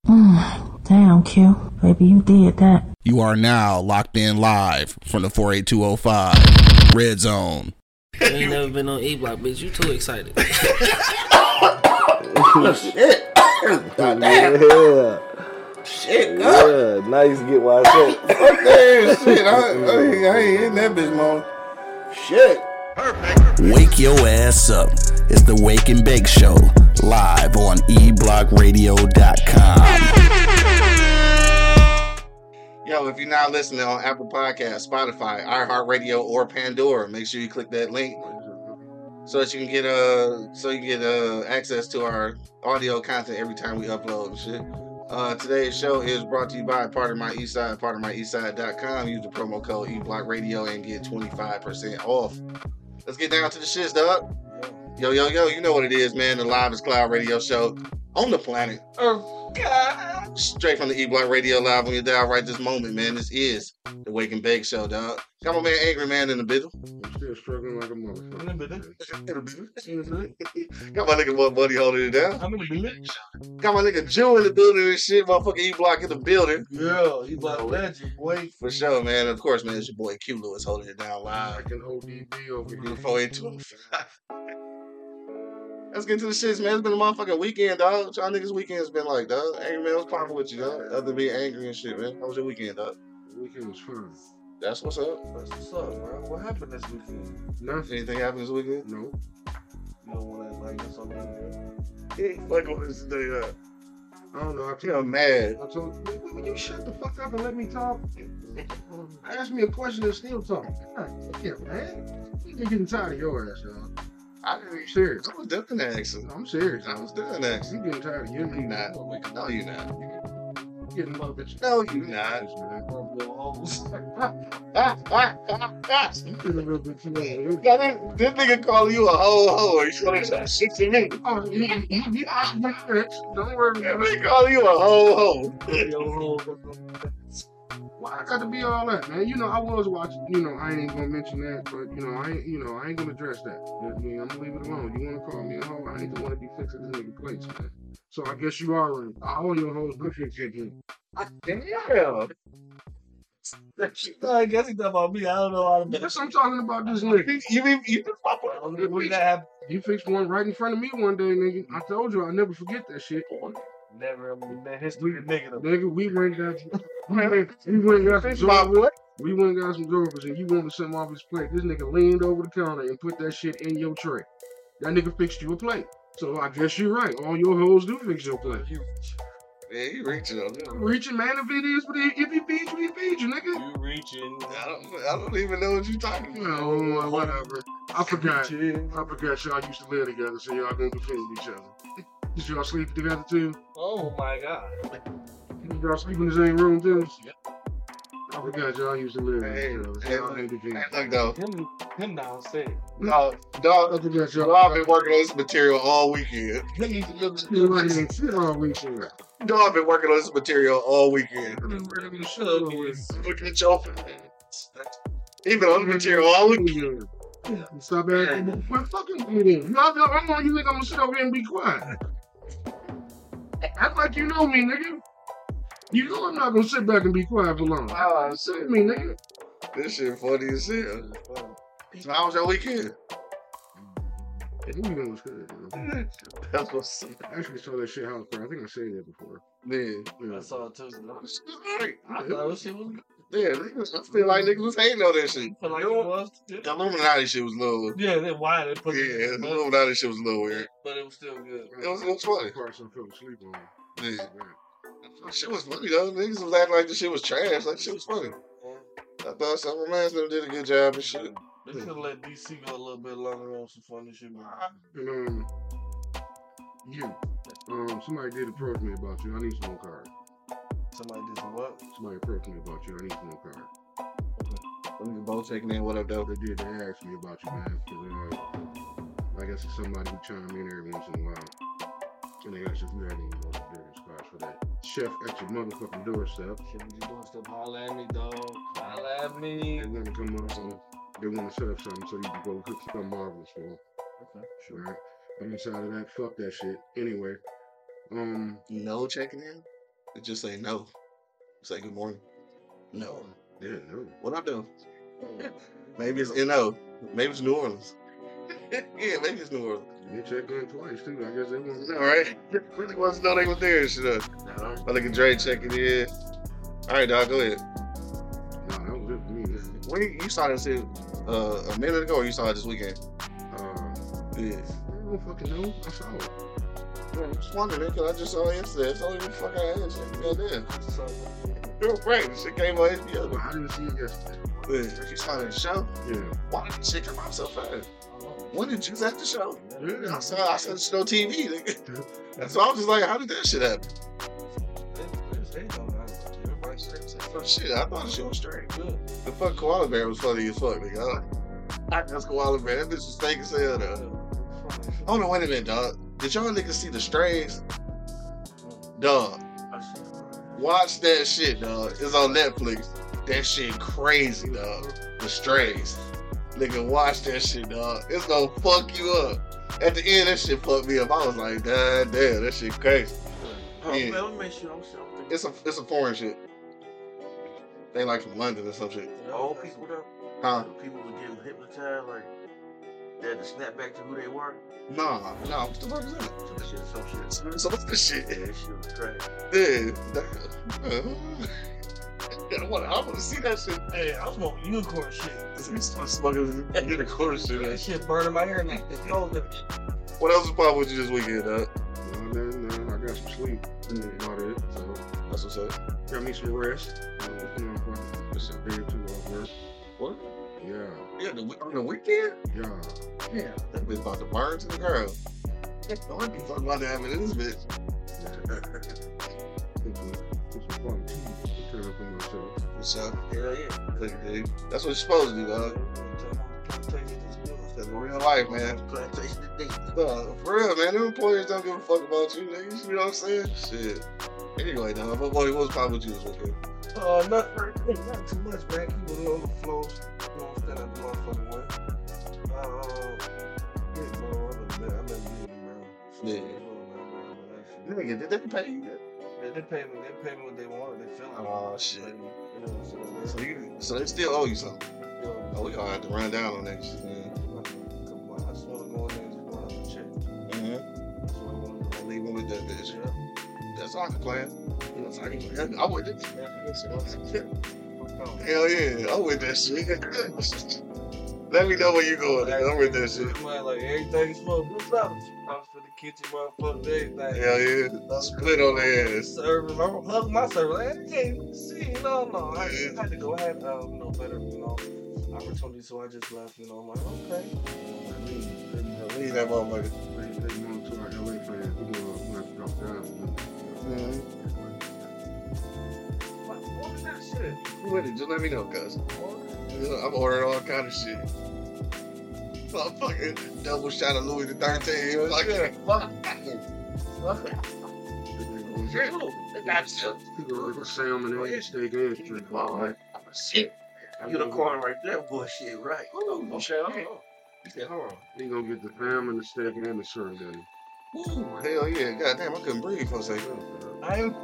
Damn, Q. Baby, you did that. You are now locked in live from the 48205 Red Zone. You ain't never been on E-Block, bitch. You too excited. Shit. God damn. Yeah. Shit, God. Yeah, now you get why I said. Fuck that shit. I ain't in that bitch, man. Shit. Wake your ass up. It's the Wake and Bake Show, live on eblockradio.com. Yo, if you're not listening on Apple Podcasts, Spotify, iHeartRadio, or Pandora, make sure you click that link so that you can get access to our audio content every time we upload and shit. Today's show is brought to you by Part of My Eastside, partofmyeastside.com. Use the promo code eblockradio and get 25% off. Let's get down to the shits, dog. Yo, you know what it is, man. The livest cloud radio show on the planet. Oh, God. Straight from the E-Block Radio Live on your dial right this moment, man. This is the Wake and Bake Show, dog. Got my man Angry Man in the middle. I'm still struggling like a motherfucker. Got my nigga One Buddy holding it down. Got my nigga Jew in the building and shit. Motherfucker E-Block in the building. Yeah, E-Block legend, boy. For sure, man. Of course, man, it's your boy Q Lewis holding it down live. Like an ODB over here. 48205. Let's get to the shits, man. It's been a motherfucking weekend, dog. What y'all niggas' weekend's been like, dog? Angry Man, what's poppin' with you, dog? Other than being angry and shit, man. How was your weekend, dog? The weekend was fun. That's what's up. That's what's up, bro. What happened this weekend? Nothing. Anything happened this weekend? No. You don't want to like this on the weekend? He ain't fucking with us today, dog. I don't know. You know, mad. I told you, will you shut the fuck up and let me talk? Ask me a question and still talk. God damn, man. You getting tired of your ass, y'all. I didn't even Serious. I was doing that accent. I'm serious. I was doing that accent. You getting tired of your You not. No, you not. getting my bitch. No, you not. Man. You You getting a little bit too much. got it? This nigga calling you a ho. You trying to say shit to me? Oh, you asked me bitch. Don't worry That about it. nigga calling you a ho. Why I got to be all that, man? You know, I was watching. You know, I ain't gonna mention that, but I ain't gonna address that. I mean, I'm gonna leave it alone. You wanna call me a hoe? I ain't the one to be fixing this nigga plates, man. So I guess you are right. All your hoes do fix your shit. Damn. I guess he talking about me. I don't know how to do Yes, I'm talking about this nigga. You fixed one right in front of me one day, nigga. I told you I'll never forget that shit. Never in that history of nigga. Nigga, we went and got some Zorvas and you wanted something off his plate. This nigga leaned over the counter and put that shit in your tray. That nigga fixed you a plate. So I guess you're right. All your hoes do fix your plate. Yeah, you reaching on that. Reaching, man, if it is, but if he feeds you, he feeds you, nigga. You reaching. I don't even know what you're talking about. No, whatever. I forgot y'all used to live together, so y'all gonna defend each other. Did y'all sleep together too? Oh my God. Did y'all sleep in the same room too? Yep. I forgot y'all used to live Hey, together. So hey, y'all ain't defend. Look though, Him downstairs. I dog, forgot y'all y'all. been working on this material all weekend. You ain't shit all weekend. Dog, I've been working on this material all weekend. Looking at your even on the material all weekend. Stop acting. What fucking meeting? How long you think I'm gonna sit over here and be quiet? Act like you know me, nigga. You know I'm not gonna sit back and be quiet for long. Sit me, nigga. This shit funny as hell. So how was your weekend? The weekend was good. Man. That's what's up. I actually saw that shit house, bro. I think I said that before. Man. Yeah. I saw it too. Right. I thought that shit was good. Yeah, niggas, I feel like niggas was hating on that shit. Feel like it was. The Illuminati shit was a little. Yeah, then why they put Yeah, it the Illuminati shit was a little weird. but it was still good. It was funny. Parts I fell asleep on. Yeah. Shit was funny though. Niggas was acting like the shit was trash. Like shit was funny. I thought Summer Manson did a good job and shit. They should have let DC go a little bit longer on some funny shit. Man. And somebody did approach me about you. I need some more cards. Somebody did some what? Somebody approached me about you. I need some more cards. Let me both checking in. What up, though? They did. They asked me about you, man. Cause, I guess it's somebody who chime in every once in a while. And they asked if you had any more business cards for that chef at your motherfucking doorstep. Shit, what you doing stuff? Holla at me, dog. Holla at me. They want to come up and they want to set up something so you can go cook something marvelous for them. Okay, Sure. Right? I'm inside of that. Fuck that shit. Anyway. No checking in? and just say no. Say good morning. No. Yeah, no. What I do? Maybe it's NO. Maybe it's New Orleans. Yeah, maybe it's New Orleans. They checked in twice too. I guess they want All right. Really wants to know they was there and shit. My nigga Dre checking in. All right, dog, go ahead. No, that was it for me. When you saw this shit a minute ago, or you saw it this weekend? Yeah. I don't fucking know. I saw it. I'm just wondering, because I just saw it yesterday. It's only the fuck I had shit. Goddamn. You're right. The shit came on HBO. I didn't see it yesterday. Yeah. You saw it at the show? Yeah. Why did the shit come out so fast? When did you at the show? Yeah. I saw the show TV, nigga. That's why I was just like, how did that shit happen? Oh, shit, I thought the shit was straight. The fuck Koala Bear was funny as fuck, nigga. I guess Koala Bear. That bitch was fake as hell, though. Oh no, wait a minute, dog. Did y'all niggas see The Strays? Dog. Watch that shit, dog. It's on Netflix. That shit crazy, dog. The Strays. Nigga, watch that shit, dog. It's gonna fuck you up. At the end, that shit fucked me up. I was like, damn, that shit crazy. Yeah. Let me make sure I'm something. It's a foreign shit. They like from London or some shit. Old people though? Huh? People were getting hypnotized, like they had to snap back to who they were. Nah, what the fuck is that? So that shit, some shit. So what's this shit? Yeah, that shit was crazy. Yeah, I want to see that shit. Hey, I smoke unicorn shit. Smoking unicorn shit. That shit burning my hair now. What else is popping with you this weekend, dog? No, I got some sleep. About it. So That's what's up. got me some rest. Just a day or two off work. What? Yeah. Yeah, on the weekend? Yeah. Yeah, that bitch about to burn to the ground. Don't be fucking about to happen in this bitch. It's some fun tea to turn up on myself. What's up? Hell yeah. Look at dude. That's what you're supposed to do, dog. That's real life, man. Plantation today. For real, man. Them employers don't give a fuck about you, niggas. You know what I'm saying? Shit. Anyway, dog. What's popping with you this weekend? Not too much, man. Keep it on the flow. You know, stand up the motherfucking way. Yeah, bro. I never did it, bro. Yeah. Nigga, did they pay you yet? Yeah, they pay me what they want. They feel like. Oh, shit. Like, you know, So they still owe you something. Oh, we gonna have to run down on that shit, man. I just want to go in there and just run up the check. Mm-hmm. That's what I want to do. Leave him with that bitch. Yeah. That's all I can plan. That's all I can plan. I with it. Yeah. Hell yeah, I'm with that shit. Let me know where you going. I'm with that shit. Like everything's supposed to do something. I'm for the kitchen, motherfucker, everything. Hell yeah. Split on their ass. Serving, I'm hug my server. Like, hey, see, no. I had to go. I had better, opportunity. So I just left. I'm like, okay. Leave that motherfucker. They going to our LA fans. We're going to drop down. What was that shit? With it, just let me know, cuz. I'm ordering all kind of shit. Motherfucking double shot of Louis the 13th. Like, Salmon and steak and shrimp. Shit. Unicorn right there, bullshit, right? He said, hold on. He gonna get the salmon, the steak, and the shrimp, daddy. Ooh, hell yeah. Goddamn, I couldn't breathe for a second. I'm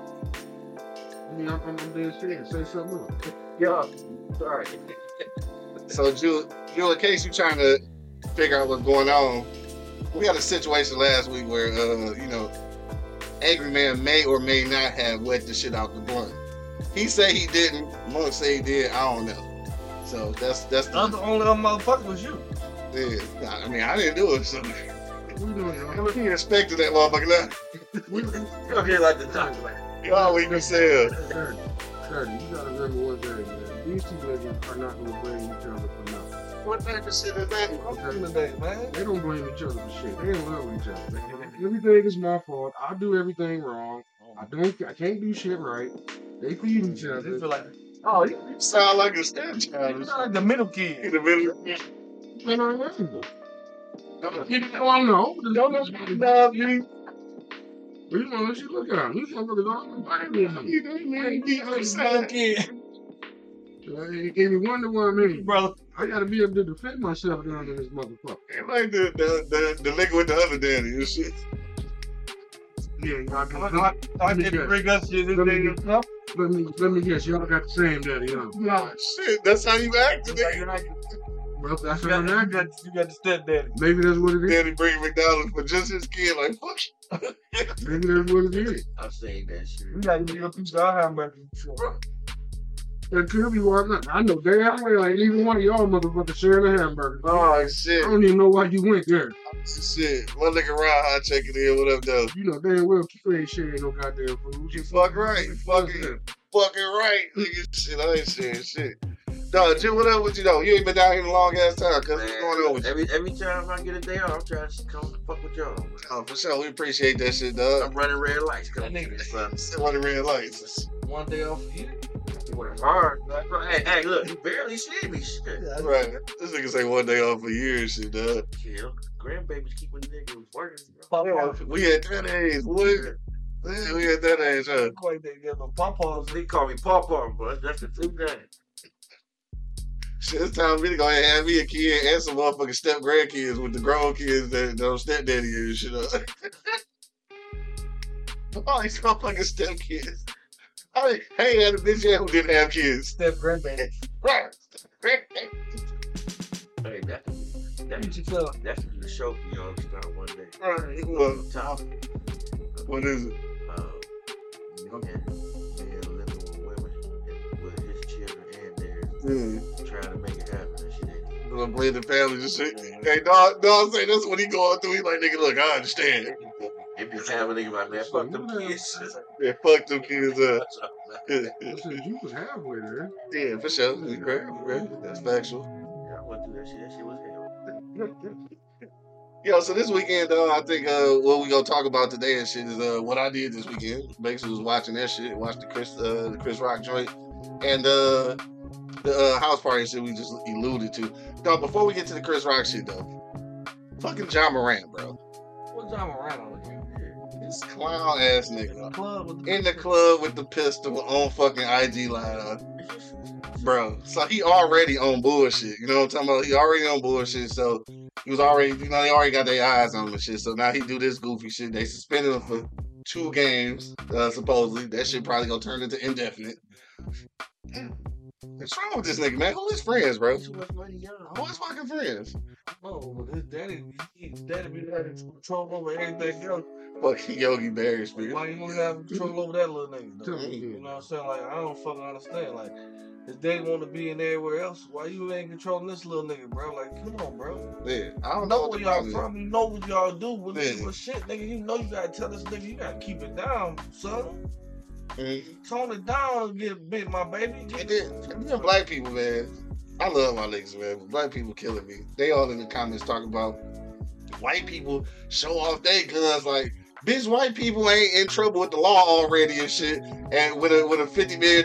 dead serious. Say something else. Yeah, sorry. So, Jewel, in case you're trying to figure out what's going on, we had a situation last week where, Angry Man may or may not have wet the shit out the blunt. He said he didn't. Monk said he did. I don't know. So that's the only motherfucker was you. Yeah. I mean, I didn't do it. So We doing it. he respected that motherfucker now. You're here like the doctor. You always can say it. Curdy, you gotta remember one thing, man. These two niggas are not gonna blame each other for nothing. What type of shit is that? I'm today, man. They don't blame each other for shit. They don't love each other. Everything is my fault. I do everything wrong. I can't do shit right. They feed each They other. feel like, You sound like a stepchild. you sound like the middle kid. In the middle. And I love them. You don't know. Don't love me. You know, let you look at him. These motherfuckers all blame me. You didn't make me upset. Kid. He gave me Wonder Woman. Brother. I gotta be able to defend myself down to this motherfucker. Like the nigga with the other daddy and shit. I didn't bring us shit this day and stuff. Let me guess, y'all got the same daddy, huh? Nah, shit, that's how you act today. Well, that's You how I got the stepdaddy. Maybe that's what it is. Daddy bring McDonald's for just his kid, like, fuck. Maybe that's what it is. I'm saying that shit. We got to get a piece of our hamburger. It could be one. I know damn well ain't even one of y'all motherfuckers sharing a hamburger. Oh, I shit. don't even know why you went there. Shit. One nigga Rod Hot checking in. What up, though? You know damn well you ain't sharing no goddamn food. You fuck right. Fucking right. Nigga, shit, I ain't saying shit. Dog, Jim, what up with you, though? You ain't been down here in a long ass time, cuz. What's going on with you? Every time I get a day off, I'm trying to come fuck with y'all. Oh, for sure. We appreciate that shit, dog. I'm running red lights. That Come nigga Still running red lights. one day off for you. work hard. Hey, look, you barely see me. Shit. Right. This nigga say one day off a year and shit, dog. Yeah, grandbabies keep when the nigga working. We at that age, boy. Man, we at that age, huh? They call me Pawpaw, but that's the two name. Shit, it's time for me to go ahead and have me a kid and some motherfucking step grandkids with the grown kids that don't stepdaddy and shit up. All these motherfucking step kids. I ain't had a bitch yet who didn't have kids. Step grandbaby. Right. Hey, What you feel? that's the show for y'all to start one day. Right. Well, Top. what is it? Man living with women and with his children and theirs, Mm. trying to make it happen. That shit ain't. Gonna play the family and shit. Hey, dog say that's what he going through. He like, nigga, look, I understand. It be having a nigga like, man, fuck them kids. Yeah, fuck them kids up. Listen, you was halfway there. Yeah, for sure. We great. That's factual. Yeah, I went through that shit. That shit was hell. Yo, so this weekend, I think what we gonna talk about today and shit is what I did this weekend. Basically, was watching that shit, watched the Chris Rock joint, and the house party shit we just alluded to. Dog, before we get to the Chris Rock shit though, fucking John Morant, bro. What John Morant on again? This clown ass nigga Club with in the club with the pistol on fucking IG Live, bro. So he already on bullshit. You know what I'm talking about? He already on bullshit. So he was already, they already got their eyes on him and shit. So now he do this goofy shit. They suspended him for 2 games, supposedly. That shit probably gonna turn into indefinite. What's wrong with this nigga, man? Who his friends, bro? Too much money, y'all. Who his fucking friends? Oh, but his daddy be having control over everything else. Fucking Yogi Berra, speaking. Why you don't have control over that little nigga? Though? Tell me You again. know what I'm saying? Like, I don't fucking understand. Like, his daddy want to be in everywhere else. Why you ain't controlling this little nigga, bro? Like, come on, bro. Yeah, I don't You know know what where the y'all problem is. from. You know what y'all do. But Yeah. shit, nigga, you know you gotta tell this nigga you gotta keep it down, son. Mhm. Tone it down and get big, my baby. And then black people, man. I love my niggas, man. But black people killing me. They all in the comments talking about white people show off their guns. Like, bitch, white people ain't in trouble with the law already and shit. And with a $50 million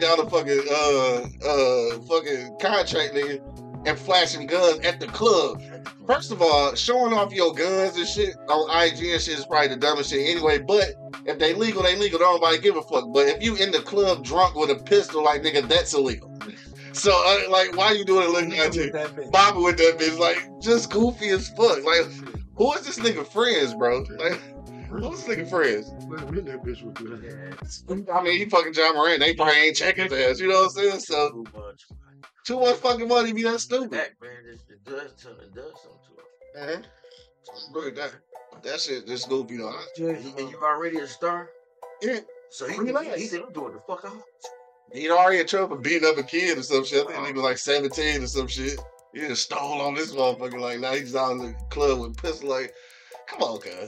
fucking contract, nigga, and flashing guns at the club. First of all, showing off your guns and shit on IG and shit is probably the dumbest shit anyway. But if they legal, they legal. Don't nobody give a fuck. But if you in the club drunk with a pistol, like, nigga, that's illegal. So, like, why you doing it looking at you? Bobby with that bitch, like, just goofy as fuck. Like, who is this nigga friends, bro? Like, who's this nigga friends? Let me in that bitch with that. I mean, he fucking John Morant. They probably ain't checking his ass. You know what I'm saying? So, too much fucking money be that stupid. That man, it does something to us. Bro, that shit just goofy though. And you already a star, Yeah, so he Relax. said, I'm doing the fuck out. he already in trouble for beating up a kid or some shit. I think he was like 17 or some shit. He just stole on this motherfucker. Like, now he's out in the club with a pistol. Like, come on, cuz.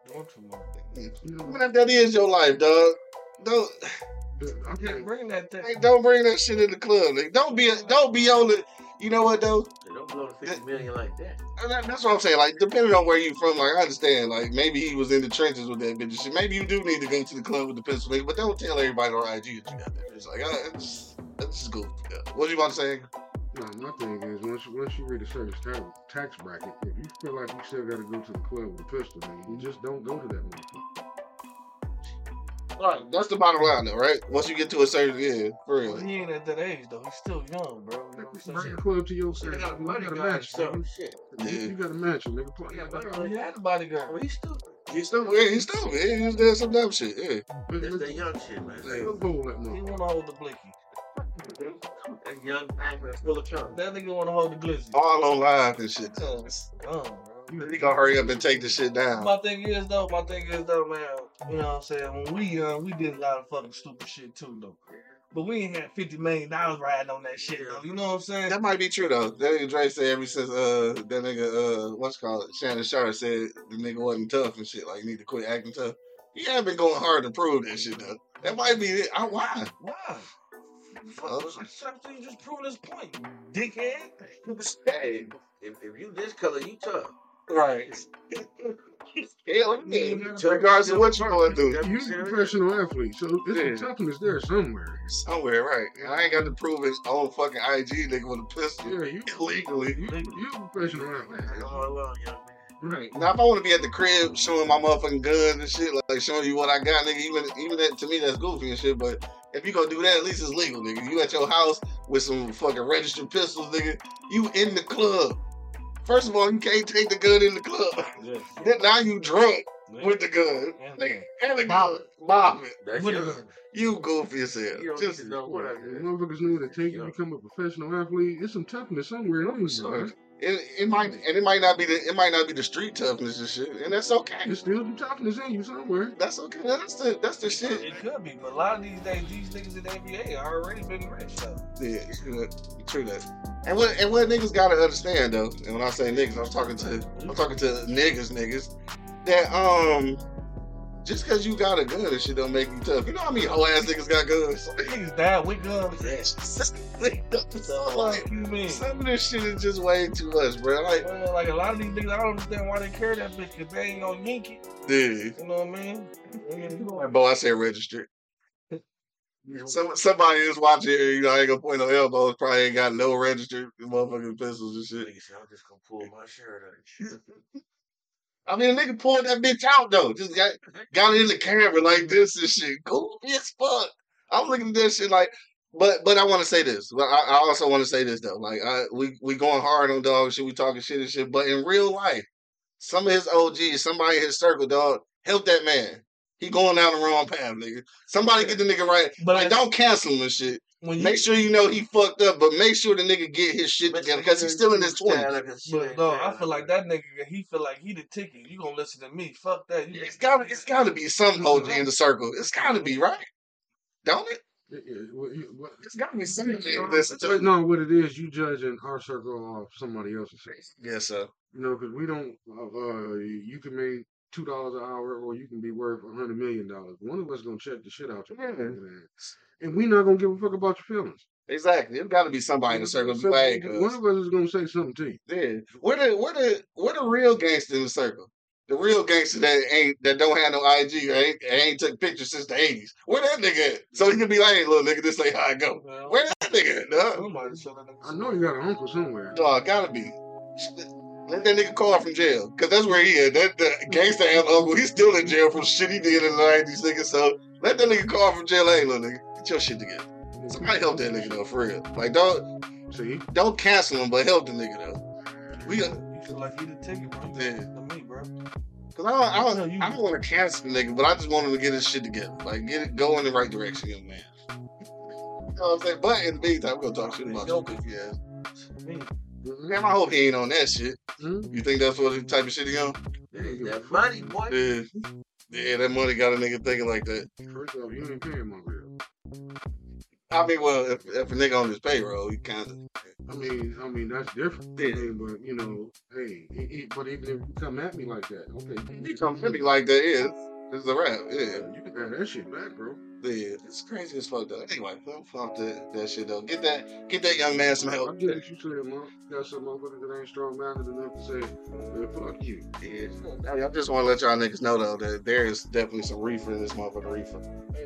Man, that is your life, dog. Don't Bring that thing. don't bring that shit in the club. Like, don't be on the. You know what though? They don't blow the 50 million like that. That's what I'm saying. Like, depending on where you from, like, I understand. Like, maybe he was in the trenches with that bitch and shit. Maybe you do need to go to the club with the pistol, nigga, but don't tell everybody on IG that you got that bitch. Like, that's just goofy. Yeah. What you about to say? No, my thing is once you reach a certain tax bracket, if you feel like you still got to go to the club with a pistol, man, you just don't go to that motherfucker. Right, that's the bottom line, though, right? Once you get to a certain, for real. He ain't at that age though. He's still young, bro. You know what I'm Bring saying? the club to your They side. got a You gotta bodyguard or match, something. nigga. Shit. You gotta match him, nigga. Play Yeah, Oh, he had a bodyguard. He's stupid. He's still, he's doing some dumb shit, That's that young shit, man. Yeah. Let's hold that He motherfucker. wanna hold the blicky. That young man that's full of charm. That nigga wanna hold the glizzy. All on live and shit. Dumb, bro. He gonna hurry up and take the shit down. My thing is though, man, you know what I'm saying? When we young, we did a lot of fucking stupid shit too though. But we ain't had $50 million riding on that shit though. You know what I'm saying? That might be true though. That nigga Dre said ever since that nigga what's it called Shannon Sharp said the nigga wasn't tough and shit, like he need to quit acting tough. He ain't been going hard to prove that shit though. That might be it. Why? Why? Fuck, you just proving this point, you dickhead. Hey, if you this color, you tough. Right. Hell yeah. Regardless of what you going through. You're a professional athlete, so it's a toughness there somewhere. Somewhere, right. And I ain't got to prove his own fucking IG nigga with a pistol. Yeah, you Illegally. you're a professional athlete. All along, young man. Right. Now, if I want to be at the crib showing my motherfucking guns and shit, like showing you what I got, nigga, even that, to me, that's goofy and shit, but if you gonna do that, at least it's legal, nigga. You at your house with some fucking registered pistols, nigga. You in the club. First of all, you can't take the gun in the club. Yeah. Then now you drunk with the gun. And Nigga, and the gun. Bob it. That's What young. is it? You goofy as hell. You don't Just need to know what I did. Motherfuckers know that take you to become a professional athlete. It's some toughness somewhere in you, Sure. man. It might not be the street toughness and shit, and that's okay. There's still some toughness in you somewhere. That's okay. That's the shit. It could be, but a lot of these days, these niggas in the NBA are already been rich though. Yeah, true that. And what niggas gotta understand though, and when I say niggas, I'm talking to niggas, that just cause you got a gun and shit don't make you tough. You know how many whole ass niggas got guns? Niggas died with guns. So, like, You mean? some of this shit is just way too much, bro. Like, Well, like a lot of these niggas, I don't understand why they carry that bitch, cause they ain't gonna yank it. dude. You know what I mean? Like, boy, I said registered. Somebody is watching, you know, I ain't gonna point no elbows, probably ain't got no registered motherfucking pistols and shit. Nigga said, I'm just gonna pull my shirt out. I mean, a nigga pulled that bitch out though. Just got it in the camera like this and shit. Goofy as fuck. I'm looking at this shit like, but I want to say this. But I also want to say this though. Like, we going hard on dog shit. We talking shit and shit. But in real life, some of his OGs, somebody in his circle, dog, help that man. He going down the wrong path, nigga. Somebody get the nigga right. But Like, don't cancel him and shit. when you, Make sure you know he fucked up, but make sure the nigga get his shit together because he's still in his 20s. but no, I feel like that nigga, he feel like he the ticket. You gonna listen to me? Fuck that. You It's gotta be some OG in the circle. It's gotta be, right? Don't it? It's gotta be something to listen to. But no, what it is, you judging our circle off somebody else's circle. Yes, sir. You know, because we don't. You can make $2 an hour, or you can be worth $100 million. One of us gonna check the shit out you, and we not gonna give a fuck about your feelings. Exactly. It's gotta be somebody in the circle. So, Like, one of us is gonna say something to you. yeah. We're the real gangster in the circle. The real gangster that don't have no IG or ain't took pictures since the 80s. Where that nigga at? So he can be like, hey, little nigga, this ain't how I go. Well, Where that nigga at, dog? somebody show that nigga I know you got an uncle somewhere. Dog, gotta be. Let that nigga call from jail. Cause that's where he is. That the gangster ass uncle, he's still in jail from shit he did in the 90s, nigga. So let that nigga call from jail. Hey, little nigga, get your shit together. Somebody help that nigga though, for real. Like, don't cancel him, but help the nigga though. We got, You feel like he the ticket, bro. Yeah. To me, bro. cause I don't want to cancel the nigga, but I just want him to get his shit together. Like, go in the right direction, young man. You know what I'm saying? But in the meantime, we're gonna talk shit about your goofy ass. Me. Damn, I hope he ain't on that shit. Hmm? You think that's what the type of shit he on? That money, boy. Yeah. Yeah, that money got a nigga thinking like that. First off, you ain't paying my bill. I mean, well, if a nigga on his payroll, he kind of. I mean that's different. Yeah. I mean, but you know, hey, but even if you come at me like that, okay, He come to me like that, yeah. It's a rap, yeah. you can have that shit back, bro. Yeah, it's crazy as fuck though. Anyway, fuck that shit though. Get that young man some I help. get what you said, man. You got some motherfuckers that ain't strong-minded enough to say, man, fuck you. Yeah. I just want to let y'all niggas know though that there is definitely some reefer in this motherfucker reefer.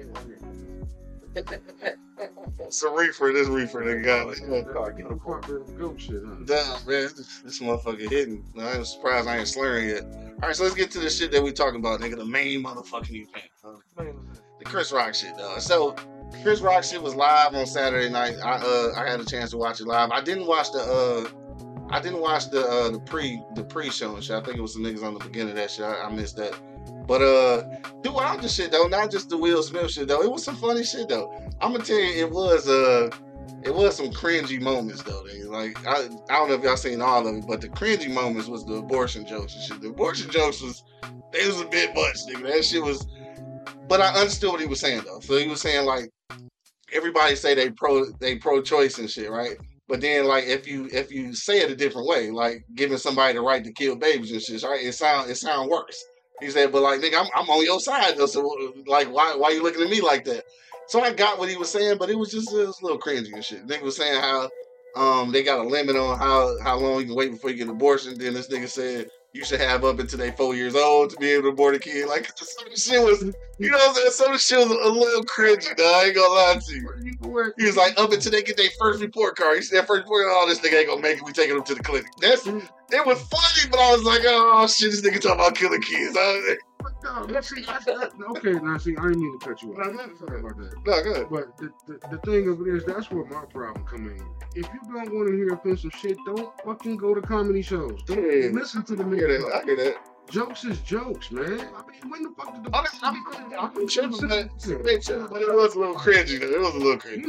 Some reefer in this reefer nigga got. Get a fuck with goat shit, huh? Damn, man, this motherfucker hitting. I'm surprised I ain't slurring yet. All right, so let's get to the shit that we talking about, nigga. The main motherfucking event. The the Chris Rock shit, though. So Chris Rock shit was live on Saturday night. I had a chance to watch it live. I didn't watch the pre-show and shit. I think it was some niggas on the beginning of that shit. I missed that. But throughout the shit though, not just the Will Smith shit though, it was some funny shit though. I'm gonna tell you, it was some cringy moments though. Like I don't know if y'all seen all of it, but the cringy moments was the abortion jokes and shit. The abortion jokes was a bit much, nigga. That shit was. But I understood what he was saying though. So he was saying like everybody say they pro-choice and shit, right? But then like if you say it a different way, like giving somebody the right to kill babies and shit, right? It sound worse. He said, but like nigga, I'm on your side though. So like why you looking at me like that? So I got what he was saying, but it was a little cringy and shit. Nigga was saying how they got a limit on how long you can wait before you get an abortion. Then this nigga said you should have up until they 4 years old to be able to abort a kid. Like some of the shit was, you know what I'm saying? Some of the shit was a little cringy, dog. I ain't gonna lie to you. He was like, up until they get their first report card. He said, that first report, oh, this nigga ain't gonna make it. We taking him to the clinic. It was funny, but I was like, oh shit, this nigga talking about killing kids. Okay, now see, I didn't mean to cut you off. Sorry about that. No, go ahead. But the thing of it is, that's where my problem come in. If you don't want to hear offensive shit, don't fucking go to comedy shows. Don't listen to the nigga. I hear that. Jokes is jokes, man. I mean, when the fuck did the I'm tripping, but it was a little cringy though. It was a little cringy.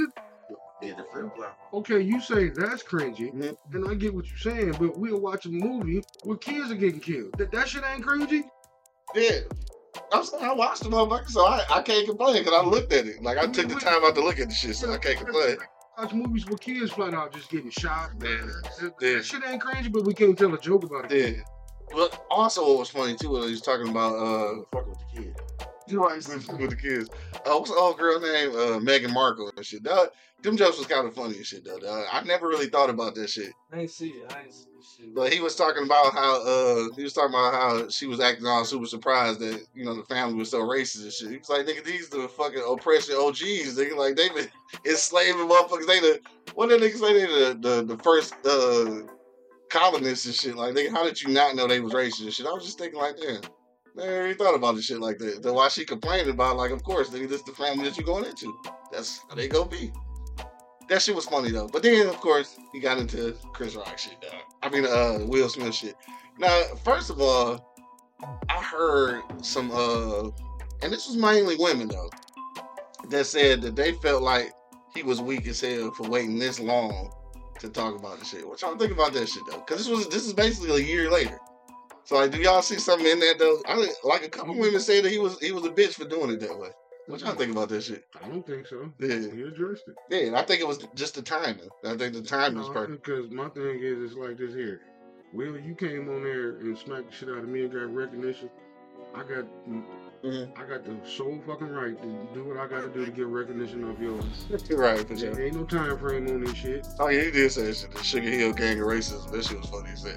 Okay, you say that's cringy, and I get what you're saying, but we'll watch a movie where kids are getting killed. That shit ain't cringy? Yeah. I'm saying I watched the motherfucker, so I can't complain because I looked at it. Like I took the time out to look at the shit, so I can't complain. Watch movies where kids flat out just getting shot. Yeah. That shit ain't crazy, but we can't tell a joke about it. Yeah. Well, also what was funny too was he was talking about fucking with the kid. With the kids. What's the old girl name? Meghan Markle and shit. Them jokes was kind of funny and shit though. I never really thought about that shit. I ain't see it. Shit. But he was talking about how she was acting all super surprised that the family was so racist and shit. He was like, nigga, these the fucking oppression OGs. Nigga, like they been enslaving motherfuckers. What did niggas say? They the first colonists and shit. Like, nigga, how did you not know they was racist and shit? I was just thinking like, damn. Man, I ain't thought about this shit like that. Then why she complaining about, like, of course, nigga, this the family that you going into. That's how they gonna be. That shit was funny though. But then, of course, he got into Chris Rock shit, dog. I mean, Will Smith shit. Now, first of all, I heard some, and this was mainly women though, that said that they felt like he was weak as hell for waiting this long to talk about the shit. What y'all think about that shit though? Because this is basically a year later. So like, do y'all see something in that though? Like a couple women say that he was a bitch for doing it that way. What y'all think about that shit? I don't think so. Yeah. He addressed it. Yeah, I think it was just the timing. I think the timing was perfect. Because my thing is, it's like this here. Will, you came on there and smacked the shit out of me and got recognition. I got the sole fucking right to do what I got to do to get recognition of yours. Right, for sure. There ain't no time frame on this shit. Oh yeah, he did say that shit. The Sugar Hill Gang of Racism. That shit was funny as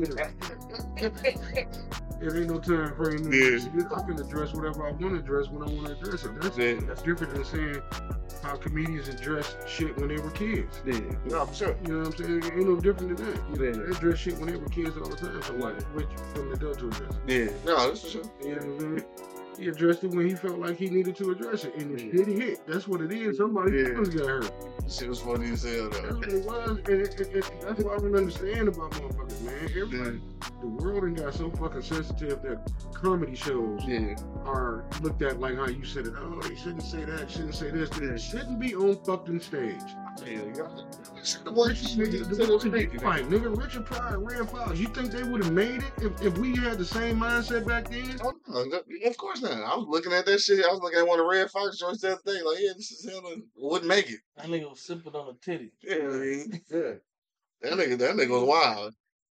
hell. There ain't no time frame on this shit. I can address whatever I want to address when I want to address it. That's different than saying how comedians address shit when they were kids. Yeah, no, for sure. You know what I'm saying? It ain't no different than that. They address shit when they were kids all the time. So why wait for an adult to address it? Yeah, no, that's for sure. You know what I'm saying? He addressed it when he felt like he needed to address it, and it didn't hit. That's what it is. Somebody else got hurt. Shit was funny as hell, though. That's what it was, and that's what I don't understand about motherfuckers, man. Everybody, the world ain't got so fucking sensitive that comedy shows are looked at like how you said it. Oh, they shouldn't say that, shouldn't say this. They shouldn't be on fucking stage. Nigga, Richard Pryor, Rand Fowler, you think they would have made it if we had the same mindset back then? Oh, no, of course not. I was looking at that shit. I was looking at one of Red Fox joints the other day. Like, yeah, this is hell. Wouldn't make it. That nigga was sipping on a titty. Yeah, I mean, That nigga was wild.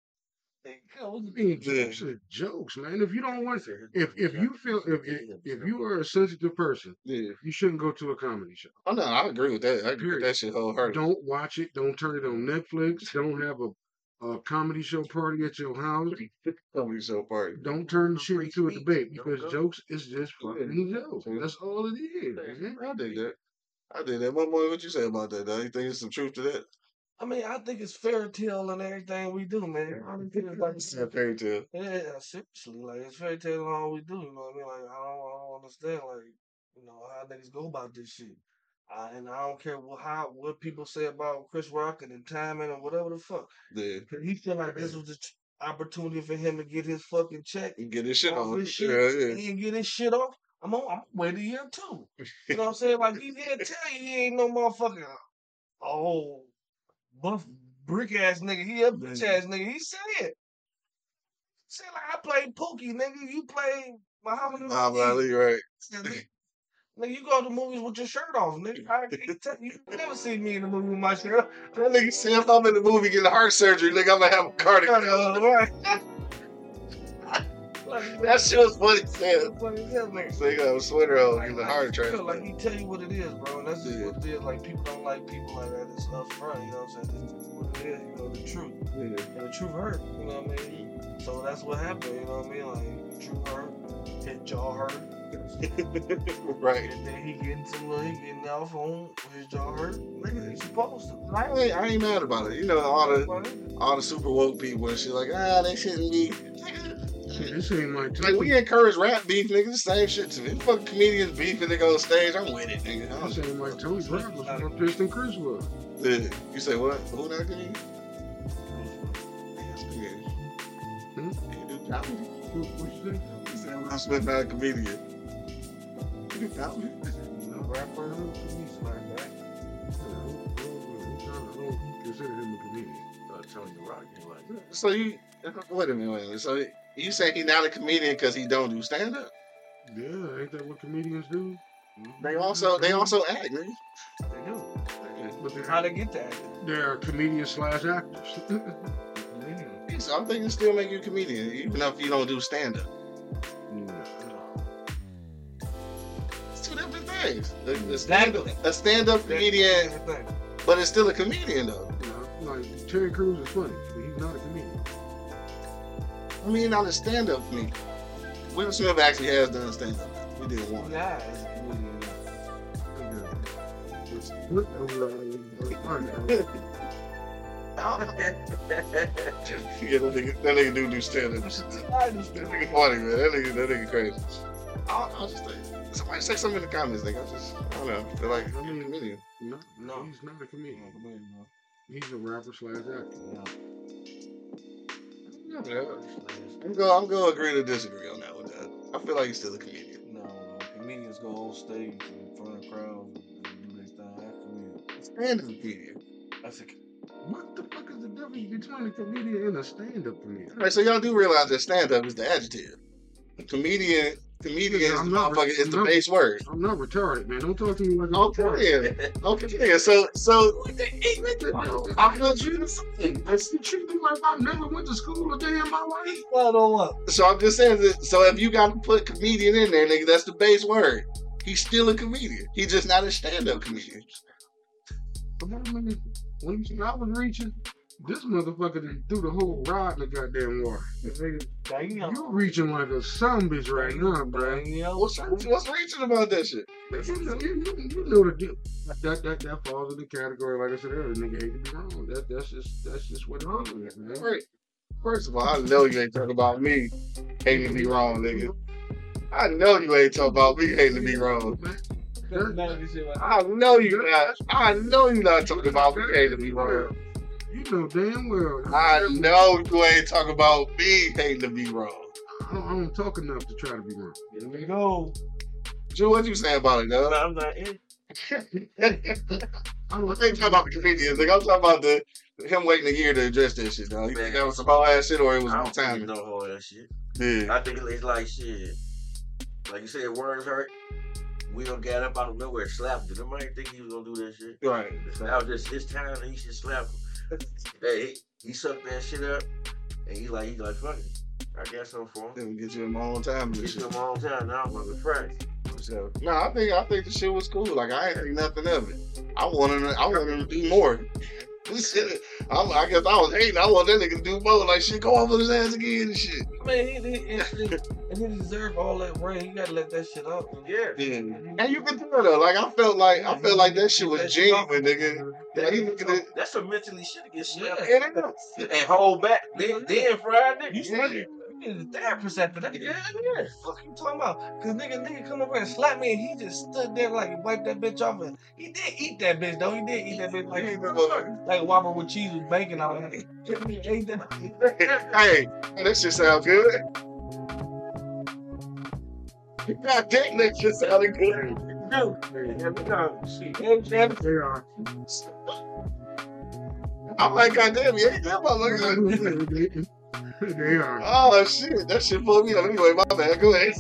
Jokes, man. If you don't want to, if you are a sensitive person, you shouldn't go to a comedy show. Oh no, I agree with that. I agree with that shit wholeheartedly. Don't watch it. Don't turn it on Netflix. Don't have a comedy show party at your house. Comedy show party. Don't turn the shit into a debate because jokes is just fucking jokes. That's all it is. I dig that. My boy, what you say about that, though? You think there's some truth to that? I mean, I think it's fairy tale and everything we do, man. I think it's like fairy tale. Yeah, seriously, like it's fairy tale in all we do. You know what I mean? Like I don't understand. Like You know how niggas go about this shit. And I don't care what people say about Chris Rock and the timing or whatever the fuck. Yeah. He feel like this was the opportunity for him to get his fucking check. And get his shit off on. his shit. Yeah. He didn't get his shit off. I'm wait a year too. You know what I'm saying? Like he didn't tell you he ain't no motherfucking buff brick ass nigga. He a bitch ass nigga. He said it. Say like I played Pookie, nigga. You play Muhammad Ali. Right. Nigga, you go to movies with your shirt off, nigga. I can't tell you. You never see me in the movie with my shirt off. That nigga say if I'm in the movie getting heart surgery, nigga, I'm gonna have a cardiac. That shit was funny as hell. So you got a sweater on, you the heart transplant. Like he tell you what it is, bro. And that's just what it is. Like people don't like people like that. It's up front, you know what I'm saying? This is what it is, you know, the truth. Yeah. And the truth hurt, you know what I mean? So that's what happened, you know what I mean? Like the truth hurt, his jaw hurt. Right. And then he getting off on his jaw hurt. Nigga, he's supposed to. I ain't mad about it. You know, all the super woke people and shit like, they shouldn't be. It seemed Like we encourage rap beef, nigga. The same shit to me. Fucking comedians beef and they go on stage. I'm with it, nigga. It seemed like Tony Brown was more pissed than Chris was. Yeah. You say what? Who not comedian? What you think? He said Will Smith not a comedian. You can doubt me. Rapper, he's like that. I don't consider him a comedian. Tony the Rock ain't like that. So you wait a minute. So you say he not a comedian because he don't do stand up? Yeah, ain't that what comedians do? They also act, nigga. They do. But How they get that? they're comedians / actors. So I'm thinking still make you a comedian, even if you don't do stand up. It's two different things. A stand up comedian, but it's still a comedian though. Like Terry Crews is funny, but he's not a comedian. I mean, not a stand up comedian. Will Smith actually has done stand up. He did one. Nah, it's a comedian. Yeah, that nigga do stand up. That nigga funny, man. That nigga crazy. I'll just think. Somebody say something in the comments, nigga. I don't know. I feel like I'm a comedian. No, he's not a comedian. He's a rapper / actor. Yeah. I'm gonna agree to disagree on that one. I feel like he's still a comedian. No, comedians go on stage in front of crowds and do their thing. That's comedian. Stand-up comedian. That's a What the fuck is the difference between a comedian and a stand-up comedian? All right, so y'all do realize that stand-up is the adjective. Comedian is the base word. I'm not retarded, man. Don't talk to me like I'm retarded. Okay, so I heard you something. You treat me like I never went to school a day in my life. Well, on what? So I'm just saying that. So if you got to put comedian in there, nigga, that's the base word. He's still a comedian. He's just not a stand-up comedian. When I was reaching, this motherfucker done threw the whole rod in the goddamn water. You reaching like a son bitch right now, bro. What's reaching about that shit? You know the deal. That falls in the category, like I said earlier, nigga hate to be wrong. That's just what it is, man. Right. First of all, I know you ain't talking about me hating to be wrong, nigga. I know you ain't talking about me hating to be wrong. I know you not. I know you not talking about me hating to be wrong. You know damn well. I know you ain't talking about me hating to be wrong. I don't talk enough to try to be wrong. Here we go. Joe, what you saying about it, though? No, I'm not in. I ain't talking about the comedians. Like, I'm talking about him waiting a year to address that shit, though. You think that was some whole ass shit or it was I on don't think time? it's no whole ass shit. Yeah. I think it's like shit. Like you said, words hurt. We done got up out of nowhere and slapped him. Nobody think he was gonna do that shit. Right. That was just his time and he should slap him. Hey, he sucked that shit up and he's like, fuck it. I got something for him. Didn't get you in my own time. Get you in my own time now. I'm gonna be fresh. So, no, I think the shit was cool. Like I ain't think nothing of it. I wanted him to do more. I guess I was hating. I want that nigga to do more. Like shit, go off on his ass again and shit. Man, he deserved all that rain. You gotta let that shit up. Yeah. And you can tell though. Like I felt like that shit was genuine, nigga. That's some mentally shit to get slapped And and hold back. Then fried nigga. need a therapist after that. Yeah. Fuck you talking about? Cause nigga come over and slap me and he just stood there like he wiped that bitch off and he did eat that bitch though. He did eat that bitch like a Whopper with cheese with bacon on it. He ate that. Hey, that shit sound good. God dang, that shit sounded good. I'm like, goddamn, you ain't that motherfucker. They are. Oh shit, that shit pulled me up. Anyway, my bad. Go ahead.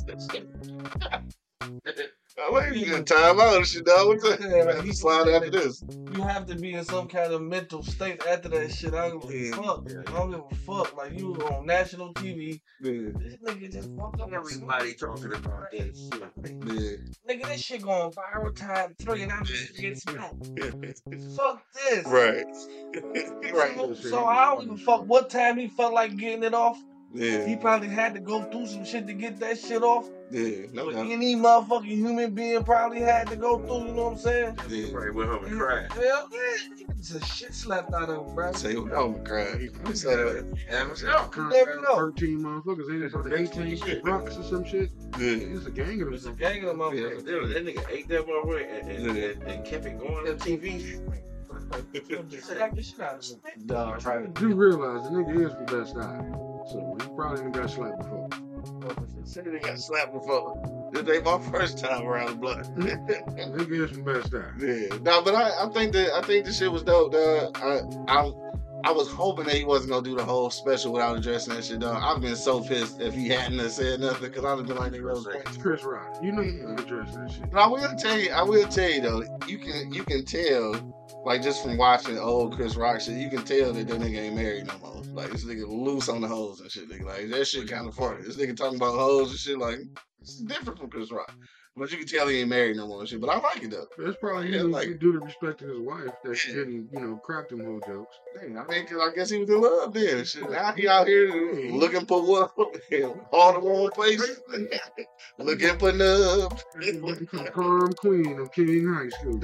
I'm like, you got time out and shit, dog. What's that? You slide after this. You have to be in some kind of mental state after that shit. I don't give a fuck. I don't give a fuck. Like you on national TV. This nigga just fucked up. Everybody talking about that shit. Nigga, this shit going viral time 3 and I'm just getting smacked. Fuck this. Right. Right. So I don't give a fuck what time he felt like getting it off. Yeah. He probably had to go through some shit to get that shit off. Yeah. No doubt. Any motherfucking human being probably had to go through, you know what I'm saying? Yeah. Right, went home and cried. Hell yeah. It's a shit slapped out of him, bro. Say, I'm crying. You never know. 13 motherfuckers. They just 18 rocks or some shit. Yeah. It's a gang of It's a them. gang of them motherfuckers. That nigga ate that motherfucker and kept it going on TV. Slapped the shit out of him. Dog, right. Do realize the nigga is from Best Eye. So he probably ain't got slapped before. Said they got slapped before. This ain't my first time around the block. Nigga is from Best Eye. Yeah. No, but I think the shit was dope, dog. I was hoping that he wasn't gonna do the whole special without addressing that shit, dog. I've been so pissed if he hadn't have said nothing, because I'd have been like, nigga, that was great. It's Chris Rock. You know you address that shit. But I will tell you though, you can tell, like just from watching old Chris Rock shit, you can tell that nigga ain't married no more. Like this nigga loose on the hoes and shit, nigga. Like that shit kind of funny. This nigga talking about hoes and shit, like it's different from Chris Rock. But you can tell he ain't married no more and shit. But I like it though. That's probably Yeah, him like- due to respect to his wife that she didn't, crack them whole jokes. Dang, I mean, 'cause I guess he was in love then. and Shit. Now he out here looking for what? All the wrong places. Looking for love. Prom queen of King High School.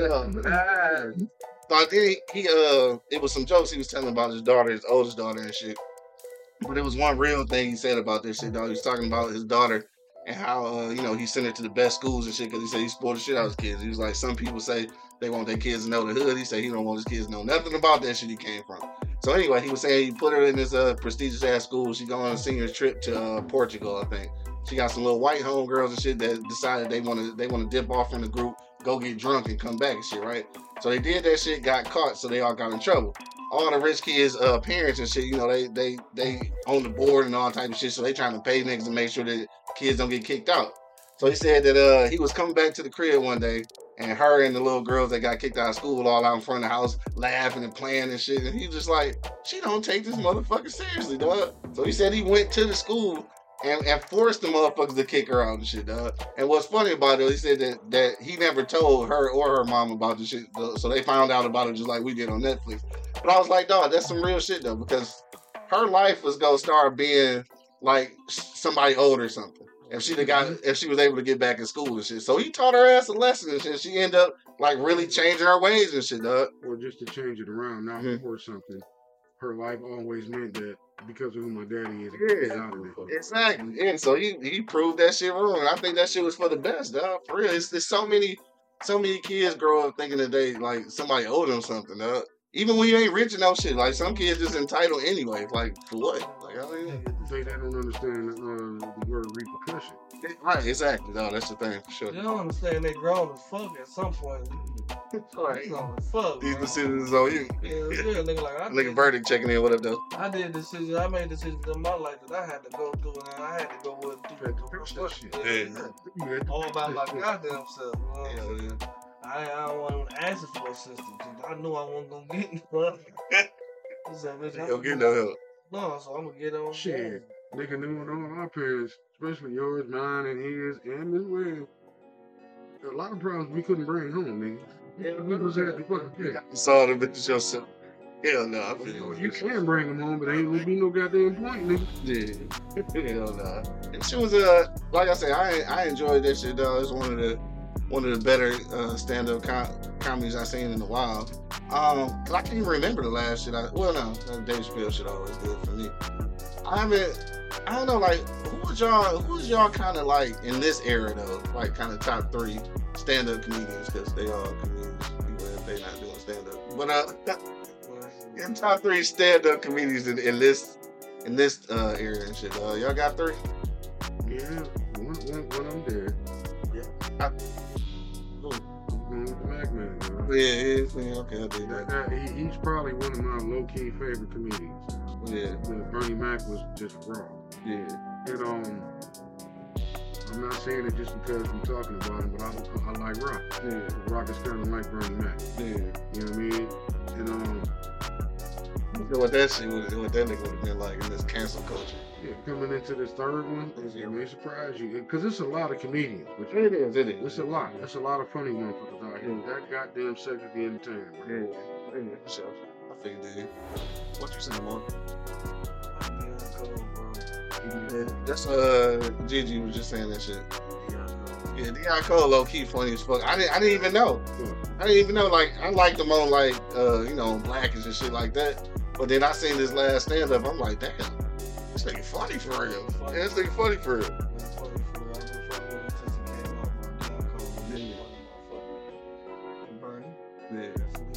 So then he it was some jokes he was telling about his daughter, his oldest daughter and shit. But it was one real thing he said about this shit, dog. He was talking about his daughter and how, he sent her to the best schools and shit because he said he spoiled the shit out of his kids. He was like, some people say they want their kids to know the hood. He said he don't want his kids to know nothing about that shit he came from. So anyway, he was saying he put her in this prestigious ass school. She going on a senior trip to Portugal, I think. She got some little white homegirls and shit that decided they want to dip off from the group, go get drunk and come back and shit, right? So they did that shit, got caught, so they all got in trouble. All the rich kids' parents and shit, they own the board and all type of shit, so they trying to pay niggas to make sure that kids don't get kicked out. So he said that he was coming back to the crib one day, and her and the little girls that got kicked out of school all out in front of the house laughing and playing and shit, and he just like, she don't take this motherfucker seriously, dog. So he said he went to the school and forced the motherfuckers to kick her out and shit, dog. And what's funny about it, he said that he never told her or her mom about the shit, so they found out about it just like we did on Netflix. But I was like, dog, that's some real shit though, because her life was gonna start being like somebody old or something. If she was able to get back in school and shit. So he taught her ass a lesson and shit. She ended up like really changing her ways and shit, dog. Or just to change it around, not for something. Her life always meant that because of who my daddy is. Yeah, exactly. Yeah, so he proved that shit wrong. And I think that shit was for the best, dog. For real. It's so many kids grow up thinking that they like somebody owe them something, dog. Even when you ain't rich and no shit, like some kids just entitled anyway. Like for what? Like I mean, they don't understand the word repercussion. Right, exactly. No, that's the thing for sure. They don't understand they grown as fuck at some point. Right. Grown as fuck. These decisions on you. Yeah, nigga, like I Nigga verdict checking in. What up, though? I did decisions. I made decisions in my life that I had to go through, and I had to go with that shit. Yeah. All about my goddamn self. You know what I'm saying? I don't want to answer for assistance. I knew I wasn't gonna get none. You don't get no help. No, so I'm gonna get on. Shit. Nigga knew all our parents, especially yours, mine, and his, and Miss Williams. A lot of problems we couldn't bring home, nigga. Yeah, We was at the fucking pit. You saw the bitches yourself. Hell no, I feel You can bring them home, but ain't gonna be no goddamn point, nigga. Yeah. Hell no. And she was like I said, I enjoyed that shit though. It's one of the better stand-up comedies I've seen in a while. Cause I can't even remember the last shit. That Dave Chappelle shit always good for me. I I don't know, like, who's y'all kind of like in this era though? Like, kind of top 3 stand-up comedians, because they all comedians, even if they not doing stand-up. But in top 3 stand-up comedians in this era and shit. Y'all got 3? Yeah, one of them there. Yeah. Mac Man. Yeah, okay, I dig that. He's probably one of my low-key favorite comedians. Yeah. Bernie Mac was just raw. Yeah. And I'm not saying it just because we're talking about him, but I like Rock. Yeah. Rock is kind of like Bernie Mac. Yeah. You know what I mean? And You know what that nigga would have been like in this cancel culture. yeah, coming into this third one, it may surprise you because it's a lot of comedians. But It is. it's a lot. That's a lot of funny motherfuckers out here. That goddamn Cedric the Entertainer. Man. Yeah, for sure. I figured it. What you saying, Mark? Yeah, that's Gigi was just saying that shit. Yeah, Deion Cole low key funny as fuck. I didn't even know. Like, I liked him on like Blackish and shit like that. But then I seen this last stand up. I'm like, damn, this nigga funny for real. Yeah, this nigga funny for real. Yeah.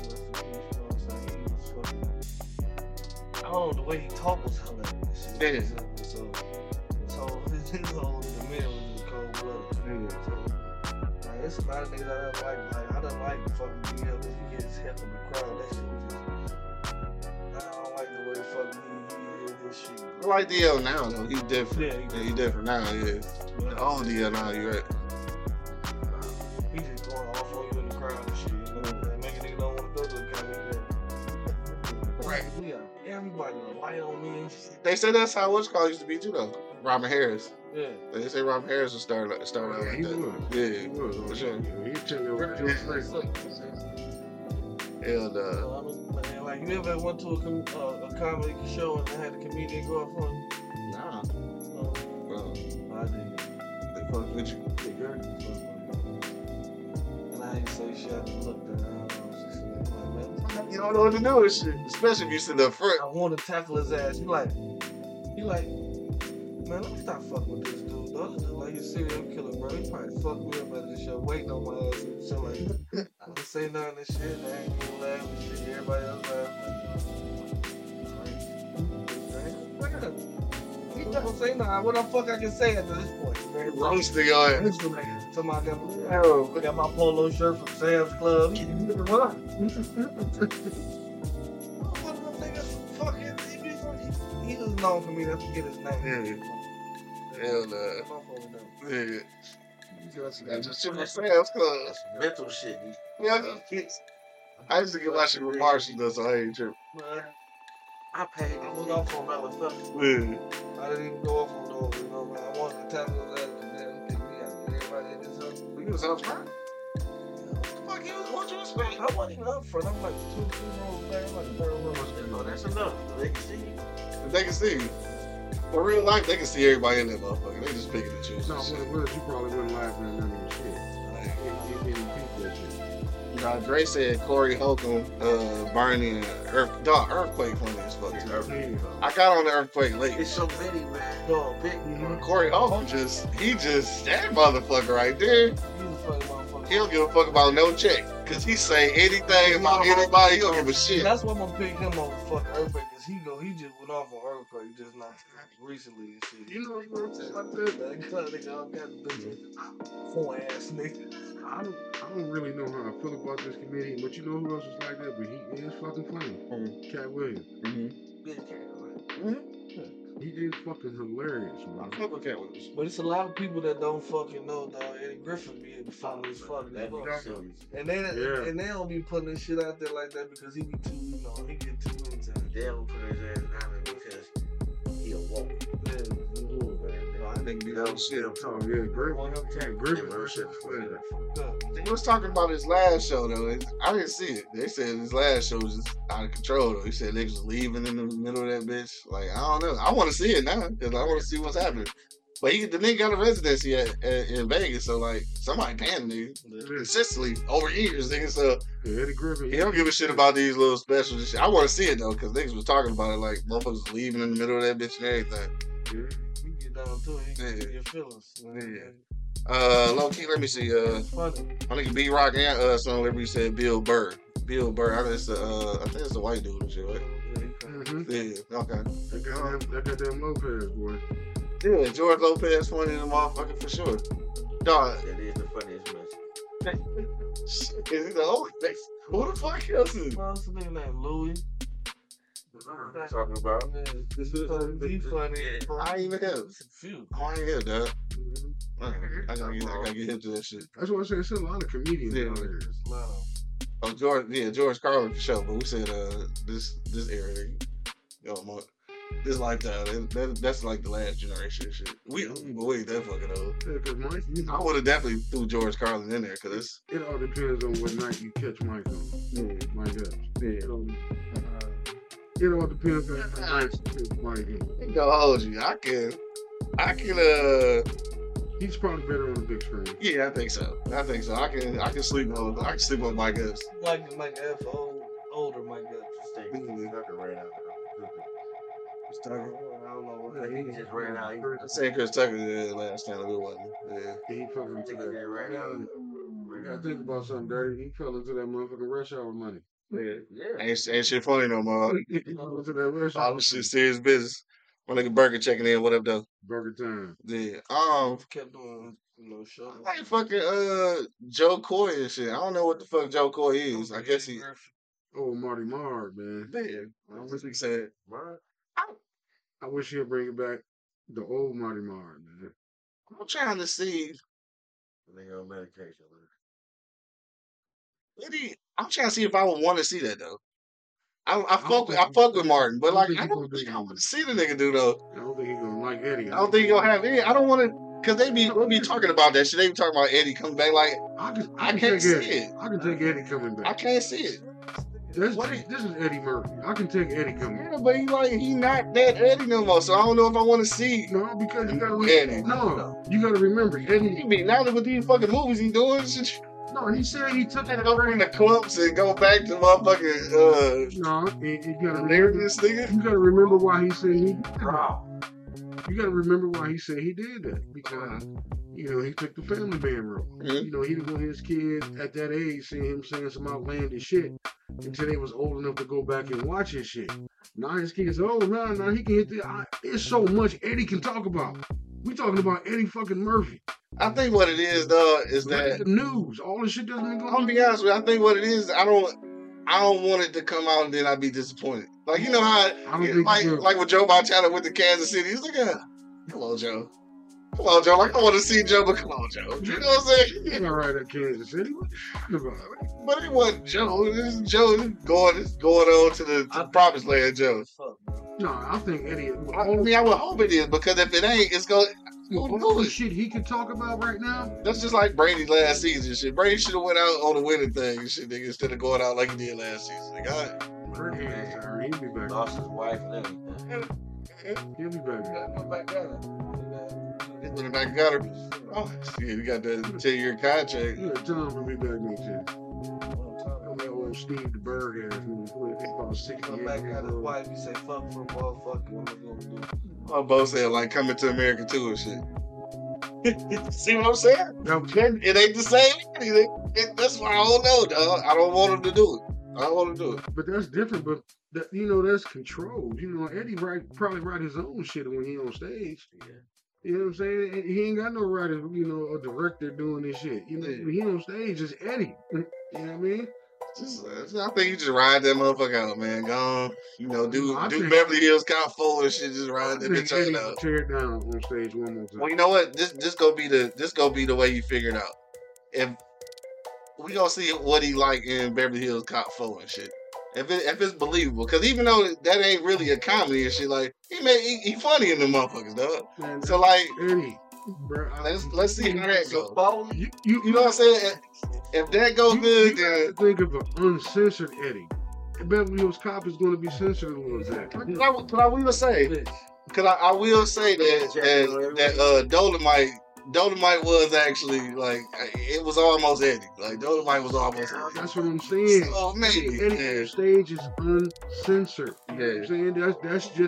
I don't know, the way he talked was hilarious. Yeah. So his whole demeanor was just cold blooded. So, like, it's a lot of niggas I don't like. Like, I don't like fucking DL because he gets hit from the crowd. That shit was just. I don't like the way fucking he did his shit. I like DL now though. He different. Yeah, He different now. Yeah. The old DL now. You right. He just going off on you in the crowd and shit. You know, like, make a nigga don't want to go to the comedy. Right. Yeah, everybody light on me and shit. They said that's how what's called used to be too though. Robin Harris. Yeah. They say Robin Harris would start out like He that. was. Yeah. He was. For sure. He took over to his face. And Like, you ever went to a comedy show and they had a comedian go up for you? nah. No. Well, I did. they fuck with you. And I ain't say shit. I just looked at her. I was just like, man, You don't know what to do with shit. Especially if you sit up front. I want to tackle his ass. He like, man, let me stop fucking with this dude. The other dude, like, he's a serial killer, bro. He probably fucked me up at the show, waiting on my ass and shit like I didn't say nothing and shit. And I ain't gonna laugh and shit. Everybody else laugh. He don't say nothing. What the fuck I can say at this point, man? Roasting your ass. This nigga, somebody got my polo shirt from Sam's Club. What? He was known for me to forget his name. Hell no. Yeah. Yeah. Just shit from Sam's Club. That's mental shit. Yeah. I used to get my shit from Marshall though, so I ain't tripping. I paid. I was off on motherfucker. Yeah. I didn't even go off on those, you know, man. I wanted to tackle that and then pick me out. Everybody in this house. You was up front? Fuck you, what you expect? I wasn't even up front. I'm like 2-3 rows back. I'm like the third row. No, that's enough. They can see you. If they can see you. For real life, they can see everybody in that motherfucker. They just picking and choosing. No, what it was, you probably wouldn't laugh at none of your shit. Like, you didn't peep that shit. You know, Dre said Corey Holcomb, Barney, and Earthquake funny as fuck. I got on the Earthquake late. It's so many, man. Dog, big. Corey Holcomb he just that motherfucker right there. He's a funny motherfucker. He don't give a fuck about no check. Cause he say anything about anybody, he don't give a shit. That's why I'm gonna pick him over fucking Earthquake, cause he just went off on Earthquake just not recently and shit. You know what I'm saying like that? That nigga got the bitch, poor ass nigga. I don't really know how I feel about this comedian, but you know who else is like that? But he is fucking funny. Cat Williams. He is fucking hilarious, man. I fuck with Cat Williams. But it's a lot of people that don't fucking know, dog. Eddie Griffin be funny as fuck. That Dog. makes sense. And they don't be putting this shit out there like that because he be too, you know, he get too into it. They don't put his ass down there because he a woman. I think be that shit. Oh yeah, Griffin. He was talking about his last show though. I didn't see it. They said his last show was just out of control though. He said niggas was leaving in the middle of that bitch. Like, I don't know. I want to see it now because I want to see what's happening. But the nigga got a residency in Vegas, so like somebody paying the nigga consistently over years, nigga. So Yeah, Eddie Griffin. he don't give a shit about these little specials and shit. I want to see it though because niggas was talking about it like motherfuckers was leaving in the middle of that bitch and everything. Yeah. too. He Yeah. get your feelings. Yeah. Low key, let me see. It's funny. I think B Rock and Son Liberty said Bill Burr. Bill Burr. I think it's the white dude and shit, right? Yeah. Okay. That goddamn Lopez boy. Yeah, George Lopez funny than a motherfucker for sure. Dog. That is the funniest message. Shit, is he the only thing? Who the fuck else is? What's the nigga named Louis? Talking about. This is funny. I ain't even him. Few. I ain't here, dog. I gotta get him to that shit. That's what I said. It's a lot of comedians out here. It's a lot of Oh, George Carlin for sure. But we said this era, this lifetime, that's like the last generation and shit. We ain't that fucking old. Yeah, 'cause Mike, I would have definitely threw George Carlin in there because it all depends on what night you catch Mike on. Mike Epps. It all depends on what night you catch Mike on. I ain't gonna hold you. I can. He's probably better on the big screen. Yeah, I think so. I can sleep on Mike Epps. like Mike F. Older Mike F. Tucker ran out. I don't know what He just ran out. I said Chris Tucker last time, it wasn't. Yeah. He fell into He that. ran out. You gotta think about something, Dirty. He fell into that motherfucking rush hour money. Yeah. Ain't shit funny no more. He fell into that rush All hour this shit serious business. My nigga Burger checking in. What up, though? Burger time. Yeah. kept doing shows. I like fucking Joe Coy and shit. I don't know what the fuck Joe Coy is. I guess he. Oh, Marty Marr, man. Man, I wish he said. I wish he'd bring it back. The old Marty Marr, man. I'm trying to see. They on medication. I'm trying to see if I would want to see that though. I fuck with Martin, but like I don't think I want to see the nigga do though. I don't think he's gonna like Eddie. I don't think he'll have Eddie. I don't want to, cause they be talking about that shit. They be talking about Eddie coming back. Like I can't see it. I can take Eddie coming back. I can't see it. This is Eddie Murphy. I can take Eddie coming back. Yeah, but he not that Eddie no more. So I don't know if I want to see. No, because you gotta Eddie. you gotta remember Eddie. He be now with these fucking movies he doing. No, he said he took Go in the clumps and go back to motherfucking no, you gotta lyrics, nigga. You gotta remember why he said he did that. You gotta remember why he said he did that. Because he took the family man role. Mm-hmm. He didn't want his kids at that age seeing him saying some outlandish shit until they was old enough to go back and watch his shit. Now his kids, now he can hit there's so much Eddie can talk about. We talking about Eddie fucking Murphy. I think what it is, though, is that the news, all this shit doesn't go. I'm gonna be honest with you. I think what it is, I don't want it to come out and then I'd be disappointed. Like you know how, like with Joe Montana with the Kansas City, he's like, come on, Joe. Like I want to see Joe, but come on, Joe. You know what I'm saying? He's all right at Kansas City. But it wasn't Joe. This is Joe. This going on to the promised land, Joe. No, I think Eddie. I would hope it is because if it ain't, it's going. All the shit he could talk about right now. That's just like Brady last season. Shit, Brady should have went out on the winning thing and shit, nigga, instead of going out like he did last season. Like, Brady, he'll be back. Lost his wife and everything. He'll be back. He's been back got her. Oh, shit, we got that 10-year contract. Yeah, tell him to be back next year. That old Steve the Berg ass. He about 60 Come back at his wife, he say, fuck for a motherfucker, what am I gonna do? My both said, like, coming to America too and shit. See what I'm saying? No, it ain't the same anything. That's why I don't know, dog. I don't want him to do it. I don't want to do it. But that's different. But that's controlled. Eddie probably write his own shit when he on stage. Yeah. You know what I'm saying? He ain't got no writer, a director doing this shit. When he on stage, it's Eddie. You know what I mean? I think you just ride that motherfucker out, man. Gone. Do Beverly Hills Cop 4 and shit. Just ride that bitch out. Tear it down on stage one more time. Well, you know what? This gonna be the way you figure it out. If we gonna see what he like in Beverly Hills Cop 4 and shit. If it's believable, because even though that ain't really a comedy and shit, like he funny in the motherfuckers, dog. Man, so like, Eddie, bro, let's see how that goes. You know what I'm saying? If that goes good, then think of an uncensored Eddie. Beverly Hills Cop is going to be censored a little bit. But I will say, I will say that Dolomite was actually like it was almost Eddie. Like Dolomite was almost Eddie. That's what I'm saying. Oh man, Eddie on stage is uncensored. You know what I'm saying? That's just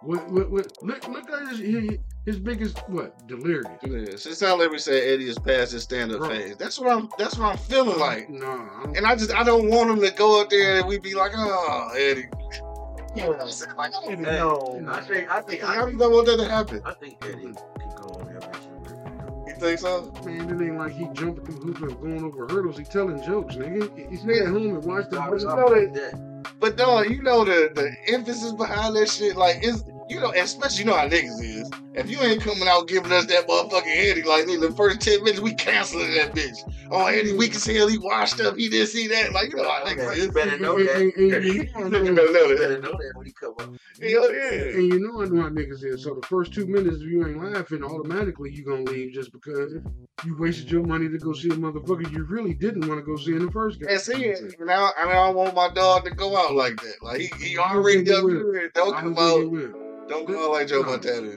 Look at his biggest delirious. Yes. It sounds like we said Eddie is past his stand-up phase. That's what I'm feeling like. No, And I don't want him to go up there and we be like, oh, Eddie. You know what I'm saying? Like, Eddie, no. I don't want that to happen. I think Eddie can go on there. You think so? Man, it ain't like he jumping through hoops and going over hurdles. He telling jokes, nigga. He stay at home and watch the. But dog, you know the emphasis behind that shit, like it's especially how niggas is. If you ain't coming out giving us that motherfucking Eddie, like in the first 10 minutes, we canceling that bitch. Oh, Eddie weak as hell, he washed up, he didn't see that. Like, how niggas is. You better know that. You better know that when he come up. Hell yeah. And you know how niggas is. So the first 2 minutes, if you ain't laughing, automatically you gonna leave just because you wasted your money to go see a motherfucker you really didn't want to go see in the first game. And see, now I don't want my dog to go out like that. Like he already up here. Don't come out. Don't go out like Joe Montana.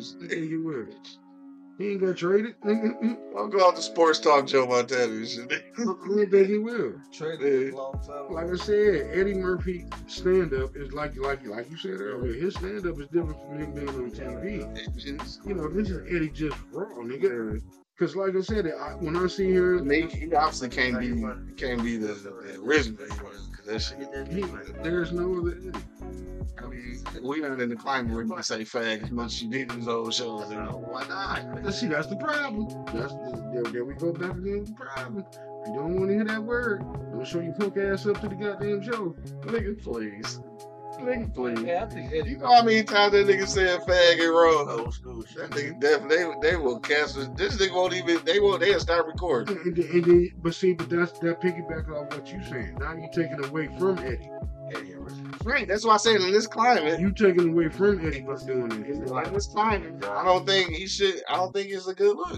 He ain't got traded. Don't go out to sports talk Joe Montana. I don't think he will. Traded a long time. Like I said, Eddie Murphy stand-up is like you said earlier. His stand-up is different from him being on TV. You know, this is Eddie just raw, nigga. Because like I said, when I see him, he obviously can't be the original. That shit. There's no other Eddie. I mean, we not in the climate where you can say fag as much as you did in those old shows. Why not? See, that's the problem. There we go back again with the problem. If you don't want to hear that word, don't show your punk ass up to the goddamn show. Nigga, please. Nigga, please. Yeah, I think Eddie. You know how many times that nigga said fag and wrong? Old school shit. That nigga definitely, they will cancel. This nigga won't even, they'll start recording. But that piggyback off what you saying. Now you taking away from Eddie. Right, that's why I said in this climate. You taking away from Eddie by doing it. Like this climate, I don't think it's a good look.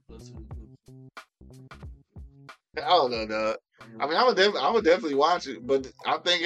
I don't know, dog. I mean, I would definitely watch it, but I think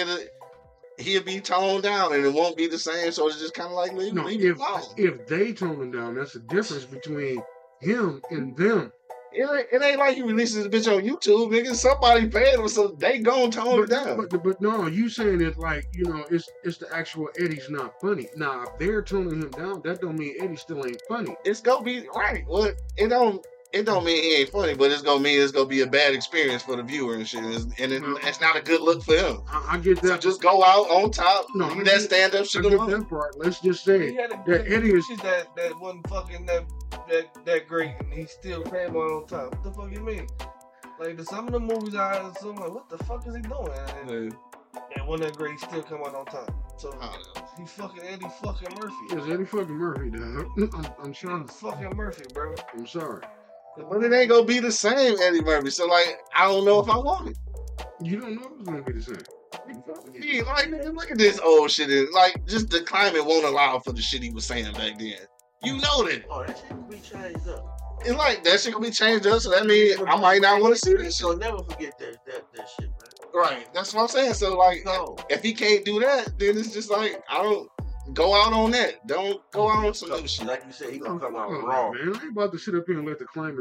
he'll be toned down and it won't be the same. So it's just kind of like leave it alone. If they tone him down, that's the difference between him and them. It ain't like he releases this bitch on YouTube, nigga. Somebody paid him, so they gon' tone it down. But no, you saying it's like, it's the actual Eddie's not funny. Now, if they're toning him down, that don't mean Eddie still ain't funny. It's gonna be right. Well, it don't mean he ain't funny, but it's gonna mean it's gonna be a bad experience for the viewer and shit. It's not a good look for him. I get that. So just go out on top. No, leave that stand up shit alone. That part. Let's just say that Eddie is that wasn't fucking that great, and he still came on top. What the fuck you mean? Like some of the movies I'm like, what the fuck is he doing? And one that great, he still come out on top. So he fucking Eddie fucking Murphy. It's Eddie fucking Murphy, dog. I'm sorry. Fucking Murphy, bro. I'm sorry. But it ain't gonna be the same Eddie Murphy. So like, I don't know if I want it. You don't know if it's gonna be the same. Yeah, like, look at this old shit. Like, just the climate won't allow for the shit he was saying back then. You know that. Oh, that shit can be changed up. It's like that shit can be changed up, so that means I might not want to see this shit. So never forget that shit, man. Right, that's what I'm saying. So like, if he can't do that, then it's just like I don't go out on that. Don't go out on some other shit. Like you said, he gonna come out wrong. Man, I ain't about to sit up here and let the climate,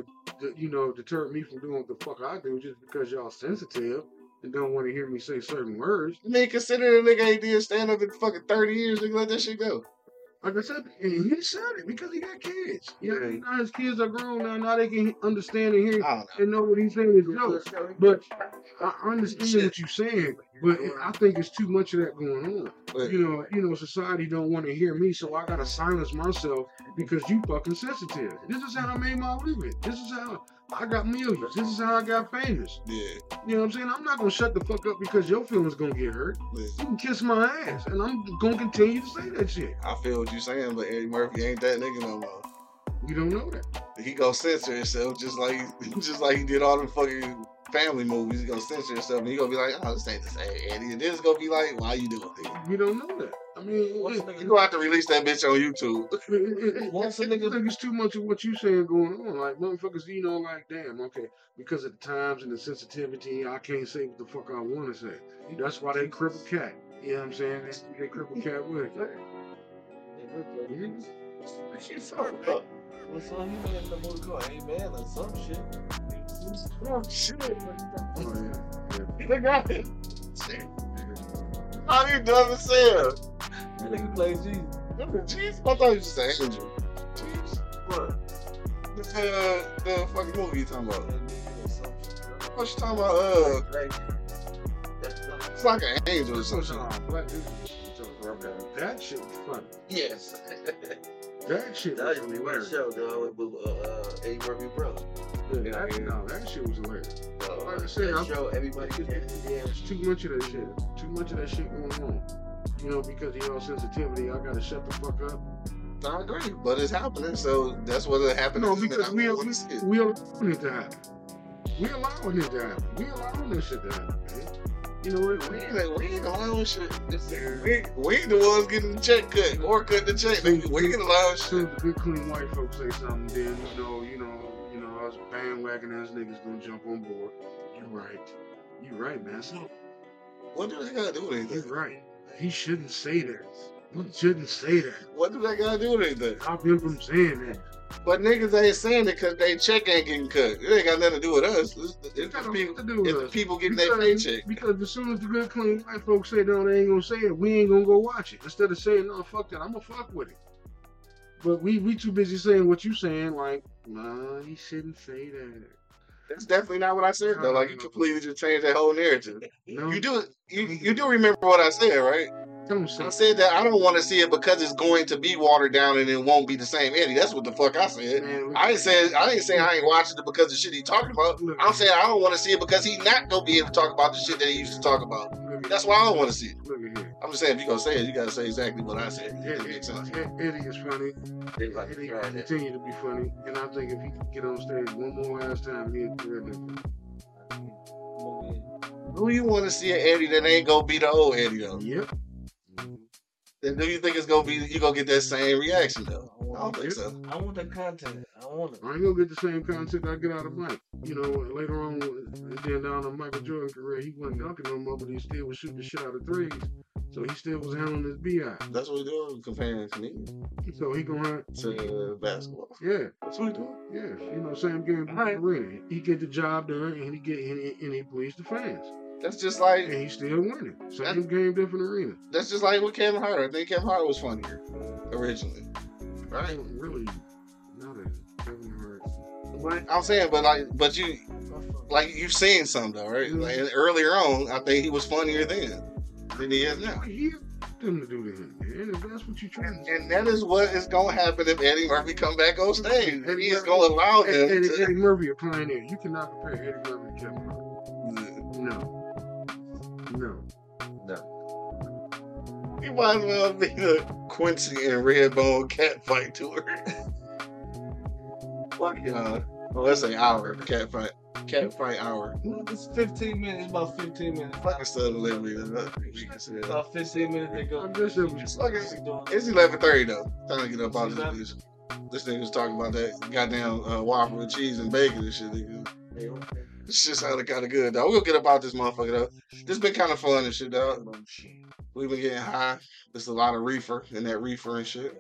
deter me from doing what the fuck I do just because y'all sensitive and don't want to hear me say certain words. I mean, consider the nigga ain't did stand up in fucking 30 years, nigga, let that shit go. Like I said, and he said it because he got kids. Yeah, now his kids are grown now. Now they can understand and hear and know what he's saying is jokes. But I understand what you're saying. But I think it's too much of that going on. But, society don't want to hear me, so I gotta silence myself because you fucking sensitive. This is how I made my living. This is how I got millions. This is how I got famous. Yeah. You know what I'm saying? I'm not gonna shut the fuck up because your feelings gonna get hurt. You can kiss my ass, and I'm gonna continue to say that shit. I feel what you're saying, but Eddie Murphy ain't that nigga no more. You don't know that. He gonna censor himself just like he did all the fucking family movies. He gonna censor himself, and he gonna be like, "Oh, this ain't the same Eddie." And then it's gonna be like, "Why you doing it?" You don't know that. I mean, you gonna have to release that bitch on YouTube. I think it's too much of what you saying going on. Like motherfuckers, like, damn, okay, because of the times and the sensitivity, I can't say what the fuck I want to say. That's why they cripple cat. You know what I'm saying? They cripple cat with it. What song you made in the movie called Amen or some shit? Oh shit! Oh yeah. They got it. Shit. How you dumb as hell? That nigga plays Jesus. Jeez, I thought you was saying Angel. Jeez. What? The fucking movie you talking about? What you talking about? It's like an angel or some shit. Black Disney. That shit was funny. Yes. That shit That was was the hilarious. show, dog, with Eddie Murphy brother. That shit was hilarious. Like I said, That show, everybody can there's too much of that shit. Too much of that shit going on. You know, because of y'all sensitivity, I gotta shut the fuck up. I agree, but it's happening, so that's what happened. No, because we allowing it to happen. We allowing it to happen. We allowing this shit to happen, man. You know what? We ain't allowing shit. We ain't the ones getting the check cut or cutting the check. Nigga. We ain't allowing So shit. the good clean white folks say something, then you know, us bandwagon ass niggas gonna jump on board. You right, man. So What do they gotta do with you anything? right. He shouldn't say that. He shouldn't say that. What do they gotta do with anything? Stop him from saying that. But niggas ain't saying it because they check ain't getting cut. It ain't got nothing to do with us. It's got the nothing people, to do with it's the us. people getting their paycheck. Because as soon as the good clean white folks say no, they ain't gonna say it, we ain't gonna go watch it. Instead of saying, no, fuck that, I'm gonna fuck with it. But we too busy saying what you saying, like, nah, he shouldn't say that. That's definitely not what I said though. Like you completely just changed that whole narrative. No, You do remember what I said, right? don't say I said that I don't want to see it because it's going to be watered down and it won't be the same Eddie. That's what the fuck I said. Man, I ain't saying I ain't watching it because the shit he talking about. I'm saying I don't want to see it because he not gonna be able to talk about the shit that he used to talk about. That's why I don't want to see it. Look at here. I'm just saying if you gonna say it, you gotta say exactly what I said. It Eddie, makes sense. Eddie is funny. They like Eddie to will try that. continue to be funny. And I think if he could get on stage one more last time, he'd do it. Who you want to see an Eddie that ain't gonna be the old Eddie though? Yep. Then do you think it's gonna be you gonna get that same reaction though? I don't think so. I want the content. I want it. I ain't gonna get the same content I get out of Mike. You know, later on, then down on Michael Jordan's career, he wasn't dunking no more, but he still was shooting the shit out of threes. So he still was handling his BI. That's what we're doing, comparing comedian So he gonna have, to basketball. yeah, That's what we're doing. yeah. You know, same game Right. arena. He get the job done and he please the fans. That's just like And he's still winning. Same game, different arena. that's just like with Kevin Hart. I think Kevin Hart was funnier originally, I right? don't really not a Kevin Hart. But I'm saying, but you like you've seen some though, right? Like earlier on, I think he was funnier then than he is now. He had them to do to him, man. If that's what you trying to say. And that is what is going to happen if Eddie Murphy come back on stage. He is going to allow him to. Eddie Murphy a pioneer. You cannot compare Eddie Murphy to Kevin Hart. No. He might as well be the Quincy and Redbone cat fight tour. Fuck yeah. Well, let's say hour cat fight hour. It's 15 minutes. About 15 minutes. Fucking still delivery. About 15 minutes. They go. I guess it was It's 11:30 though. Time to get up out of this. This nigga was talking about that goddamn waffle with cheese and bacon and shit. Nigga. This shit sounded kind of good, dog. We'll get up out this motherfucker, though. This been kind of fun and shit, dog. We've been getting high. There's a lot of reefer and that reefer and shit.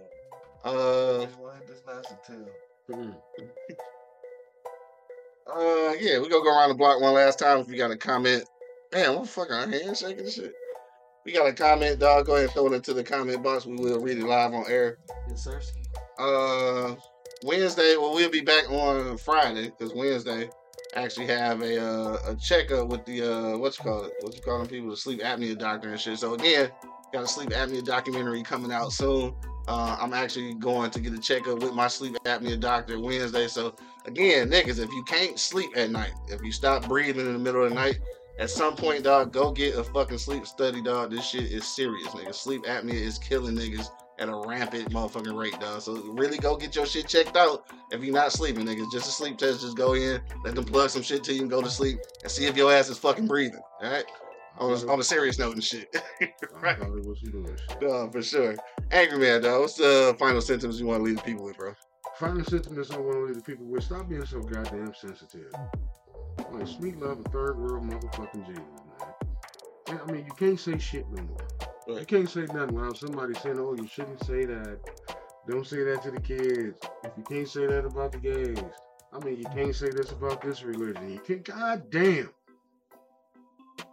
Yeah, we gonna go around the block one last time. If you got a comment, man, what the fuck, our hands shaking and shit. We got a comment, dog. Go ahead and throw it into the comment box. We will read it live on air. Yes, sir. Wednesday, well, we'll be back on Friday because Wednesday actually have a checkup with the what you call them people, the sleep apnea doctor and shit. So again, got a sleep apnea documentary coming out soon. I'm actually going to get a checkup with my sleep apnea doctor Wednesday. So again, niggas, if you can't sleep at night, if you stop breathing in the middle of the night, at some point, dog, go get a fucking sleep study, dog. This shit is serious, nigga. Sleep apnea is killing niggas at a rampant motherfucking rate, dog. So really go get your shit checked out if you're not sleeping, niggas. Just a sleep test. Just go in, let them plug some shit to you and go to sleep and see if your ass is fucking breathing, all right? On a serious note and shit. Right. Dog, for sure. Angry Man, dog. What's the final sentence you want to leave the people with, bro? Final sentiments I want to leave the people with. Stop being so goddamn sensitive. Like, sweet love a third world motherfucking Jesus, man. And, I mean, you can't say shit no more. Right. You can't say nothing without somebody saying, oh, you shouldn't say that. Don't say that to the kids. If you can't say that about the gays. I mean, you can't say this about this religion. You can't, goddamn.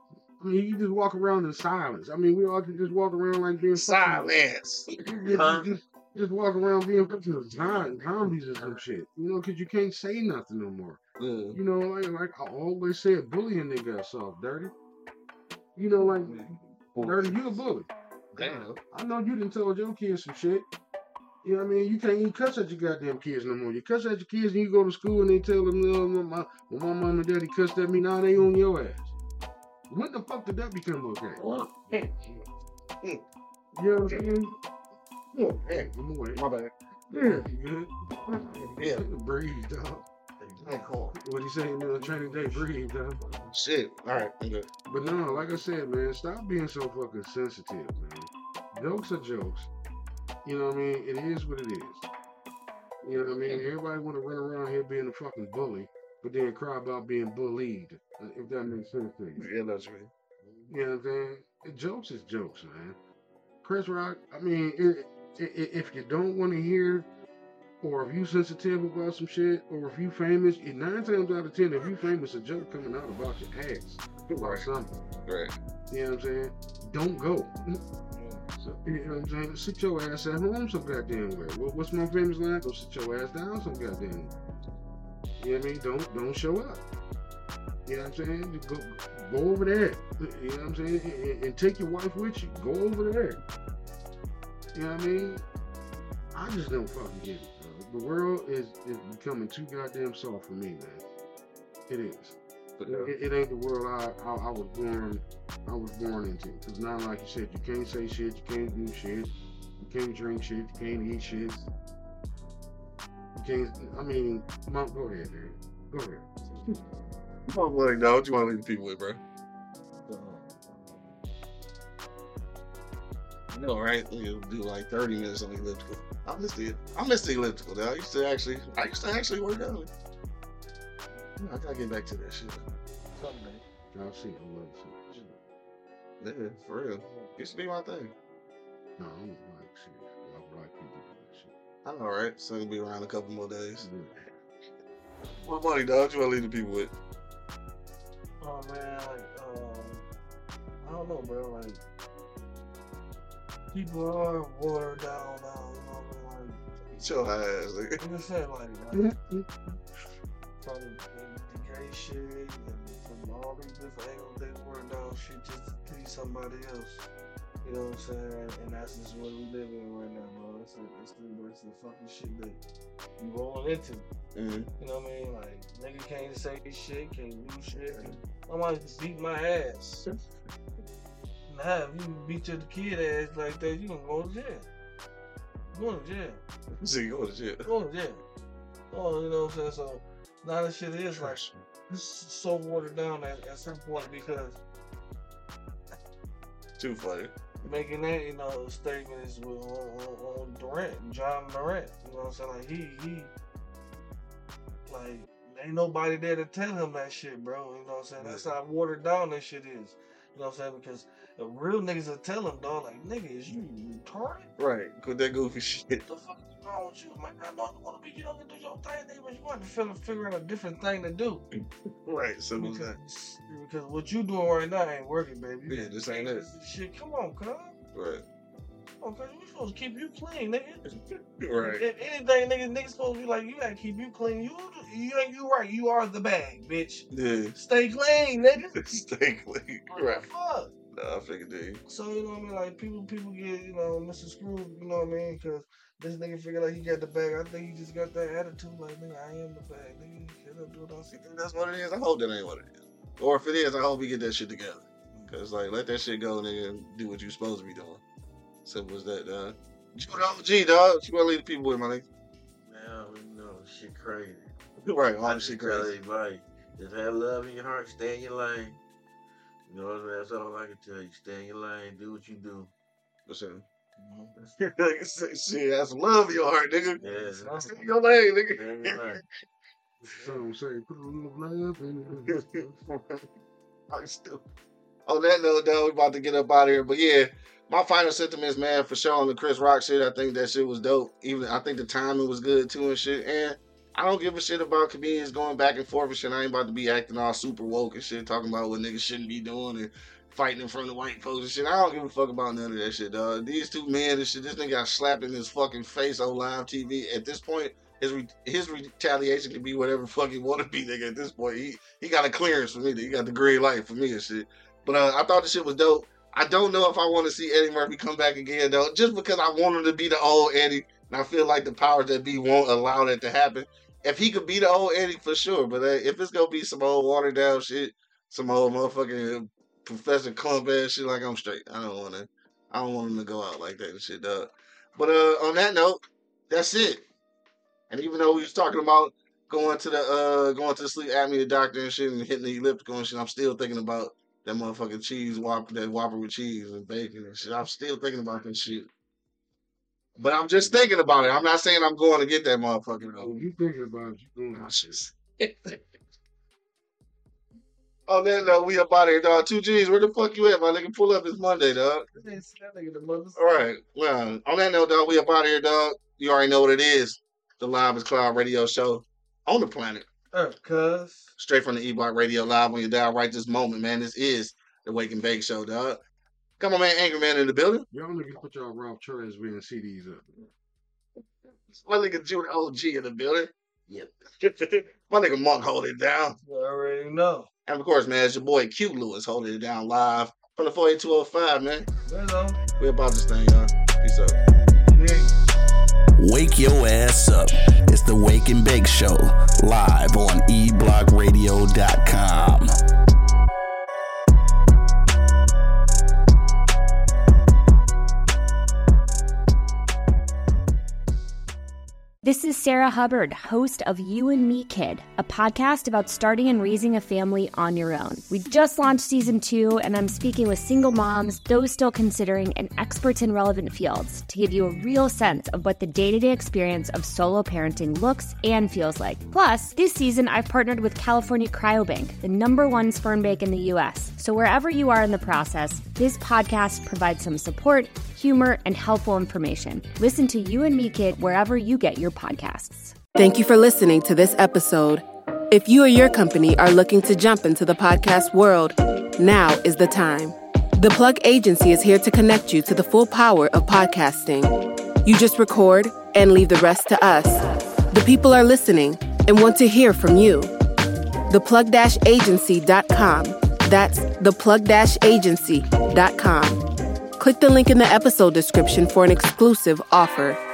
I mean, you just walk around in silence. I mean, we all can just walk around like being Silence. just walk around being fucking zombies or some shit. You know, because you can't say nothing no more. Yeah. You know, like I always said, bullying nigga soft, dirty. You know, like dirty, you a bully. Damn. I know you done told your kids some shit. You know what I mean? You can't even cuss at your goddamn kids no more. You cuss at your kids and you go to school and they tell them, no, my mom and daddy cussed at me, now they on your ass. When the fuck did that become okay? You know what I'm saying? Hey, I'm away. my bad. Yeah, you good? Yeah. Breathe, dog. Hey, cool. What he saying in the training day, breathe, dog. Shit. All right, I'm good. But no, like I said, man, stop being so fucking sensitive, man. Jokes are jokes. You know what I mean? It is what it is. You know what I mean? Everybody want to run around here being a fucking bully, but then cry about being bullied, if that makes sense to you. Yeah, that's right. You know what I'm saying? Jokes is jokes, man. Chris Rock, I mean, if you don't want to hear, or if you sensitive about some shit, or if you famous, 9 times out of 10, if you famous, a joke coming out about your ass or something. Right. You know what I'm saying? Don't go. So, you know what I'm saying? Sit your ass at home some goddamn way. What's my famous line? Go sit your ass down some goddamn way. You know what I mean? Don't show up. You know what I'm saying? Just go over there. You know what I'm saying? And take your wife with you. Go over there. You know what I mean? I just don't fucking get it, bro. The world is becoming too goddamn soft for me, man. It is. It ain't the world I was born into. Cause now, like you said, you can't say shit, you can't do shit, you can't drink shit, you can't eat shit. You can't. I mean, Mom, go ahead, man. Go ahead. I'm like, no, what you want to leave the people with, bro? You know, right? We'll do like 30 minutes on the elliptical. I miss the elliptical. Now I used to actually work out it. I gotta get back to that shit. Someday. I'll see. I love shit. Yeah, for real. Used to be my thing. No, I don't like shit. I like people do that shit. I know, right? So it'll be around a couple more days. Yeah. What money, dog? What you want to leave the people with? Oh man, I don't know, bro. Like, people are watered down now. You know what I mean? Like, Chill ass, nigga. I'm just saying, like from the gay shit and from all these different angles they watered down shit just to please somebody else. You know what I'm saying? And that's just what we live in right now, bro. It's the fucking shit that you rolling into. Mm-hmm. You know what I mean? Like, nigga can't say shit, can't do shit. I might beat my ass. Now, if you beat your kid ass like that, you gonna go to jail. You going to jail. See, you go to jail. Going to jail. Oh, you know what I'm saying? So, now that shit is like, it's so watered down at some point because Too funny. making that, you know, statement is on Durant, John Durant. You know what I'm saying? Like, he like, ain't nobody there to tell him that shit, bro. You know what I'm saying? That's how watered down that shit is. You know what I'm saying? Because the real niggas will tell him, dog, like, nigga, is you retarded? Right. With that goofy shit. What the fuck is wrong with you? Man, I don't want to be, you don't do your thing, nigga, but you want to figure out a different thing to do. Right. Simple as that. Because what you doing right now ain't working, baby. Yeah, this ain't it. Shit, come on, cuz. Right. Okay, we supposed to keep you clean, nigga. Right. If anything, niggas supposed to be like, you gotta keep you clean. You right. You are the bag, bitch. Yeah. Stay clean, nigga. Stay clean. What Right. the fuck? Nah, I figured dude. So, you know what I mean? Like, people get, you know, Mr. Screwed, you know what I mean? Because this nigga figure like he got the bag. I think he just got that attitude, like, nigga, I am the bag. Nigga, you can't do what I see. That's what it is. I hope that ain't what it is. Or if it is, I hope we get that shit together. Cause like, let that shit go, nigga, and do what you supposed to be doing. Simple as that, dog. You the OG, dog. What you wanna leave the people with, my nigga? Man, you know, shit crazy. Right, all I the just shit tell crazy. everybody, just have love in your heart, stay in your lane. You know what I mean? That's all I can tell you. Stay in your lane, do what you do. What's that? Shit, have some love in your heart, nigga. Yeah, Stay in your lane, stay nigga. in your lane. Some say put a little love in it. I'm stupid. On that note, though, we about to get up out of here. But yeah, my final sentiments, man, for sure on the Chris Rock shit. I think that shit was dope. Even I think the timing was good too and shit. And I don't give a shit about comedians going back and forth and shit. I ain't about to be acting all super woke and shit, talking about what niggas shouldn't be doing and fighting in front of white folks and shit. I don't give a fuck about none of that shit, dog. These two men and shit, this nigga got slapped in his fucking face on live TV. At this point, his retaliation can be whatever fuck he want to be, nigga. At this point, he got a clearance for me. He got the green light for me and shit. But I thought the shit was dope. I don't know if I want to see Eddie Murphy come back again, though, just because I want him to be the old Eddie, and I feel like the powers that be won't allow that to happen. If he could be the old Eddie, for sure. But if it's gonna be some old watered down shit, some old motherfucking Professor Clump ass shit, like, I'm straight. I don't want him to go out like that and shit, dog. But on that note, that's it. And even though we was talking about going to the sleep apnea doctor and shit and hitting the elliptical and shit, I'm still thinking about that motherfucking cheese Whopper, that Whopper with cheese and bacon and shit. I'm still thinking about that shit. But I'm just thinking about it. I'm not saying I'm going to get that motherfucking. You thinking about it? You doing it? Oh, then we up out of here, dog. 2Gs, where the fuck you at, my nigga? Pull up. It's Monday, dog. All right. Well, on that note, dog, we up out of here, dog. You already know what it is. The Live is Cloud radio show on the planet Earth, cuz. Straight from the E-Block Radio Live on your dial right this moment, man. This is the Wake and Bake Show, dog. Come on, man. Angry Man in the building. Y'all niggas put y'all Ralph Transvan CDs up. My nigga June OG in the building. Yep. My nigga Monk holding it down. You already know. And of course, man, it's your boy Q Lewis holding it down live from the 48205, man. We about this thing, y'all. Peace out. Wake your ass up. It's the Wake and Bake Show, live on eblockradio.com. This is Sarah Hubbard, host of You and Me Kid, a podcast about starting and raising a family on your own. We just launched season 2, and I'm speaking with single moms, those still considering, and experts in relevant fields to give you a real sense of what the day-to-day experience of solo parenting looks and feels like. Plus, this season, I've partnered with California Cryobank, the #1 sperm bank in the U.S. So wherever you are in the process, this podcast provides some support, humor, and helpful information. Listen to You and Me Kid wherever you get your podcasts. Thank you for listening to this episode. If you or your company are looking to jump into the podcast world, now is the time. The Plug Agency is here to connect you to the full power of podcasting. You just record and leave the rest to us. The people are listening and want to hear from you. theplug-agency.com. That's theplug-agency.com. Click the link in the episode description for an exclusive offer.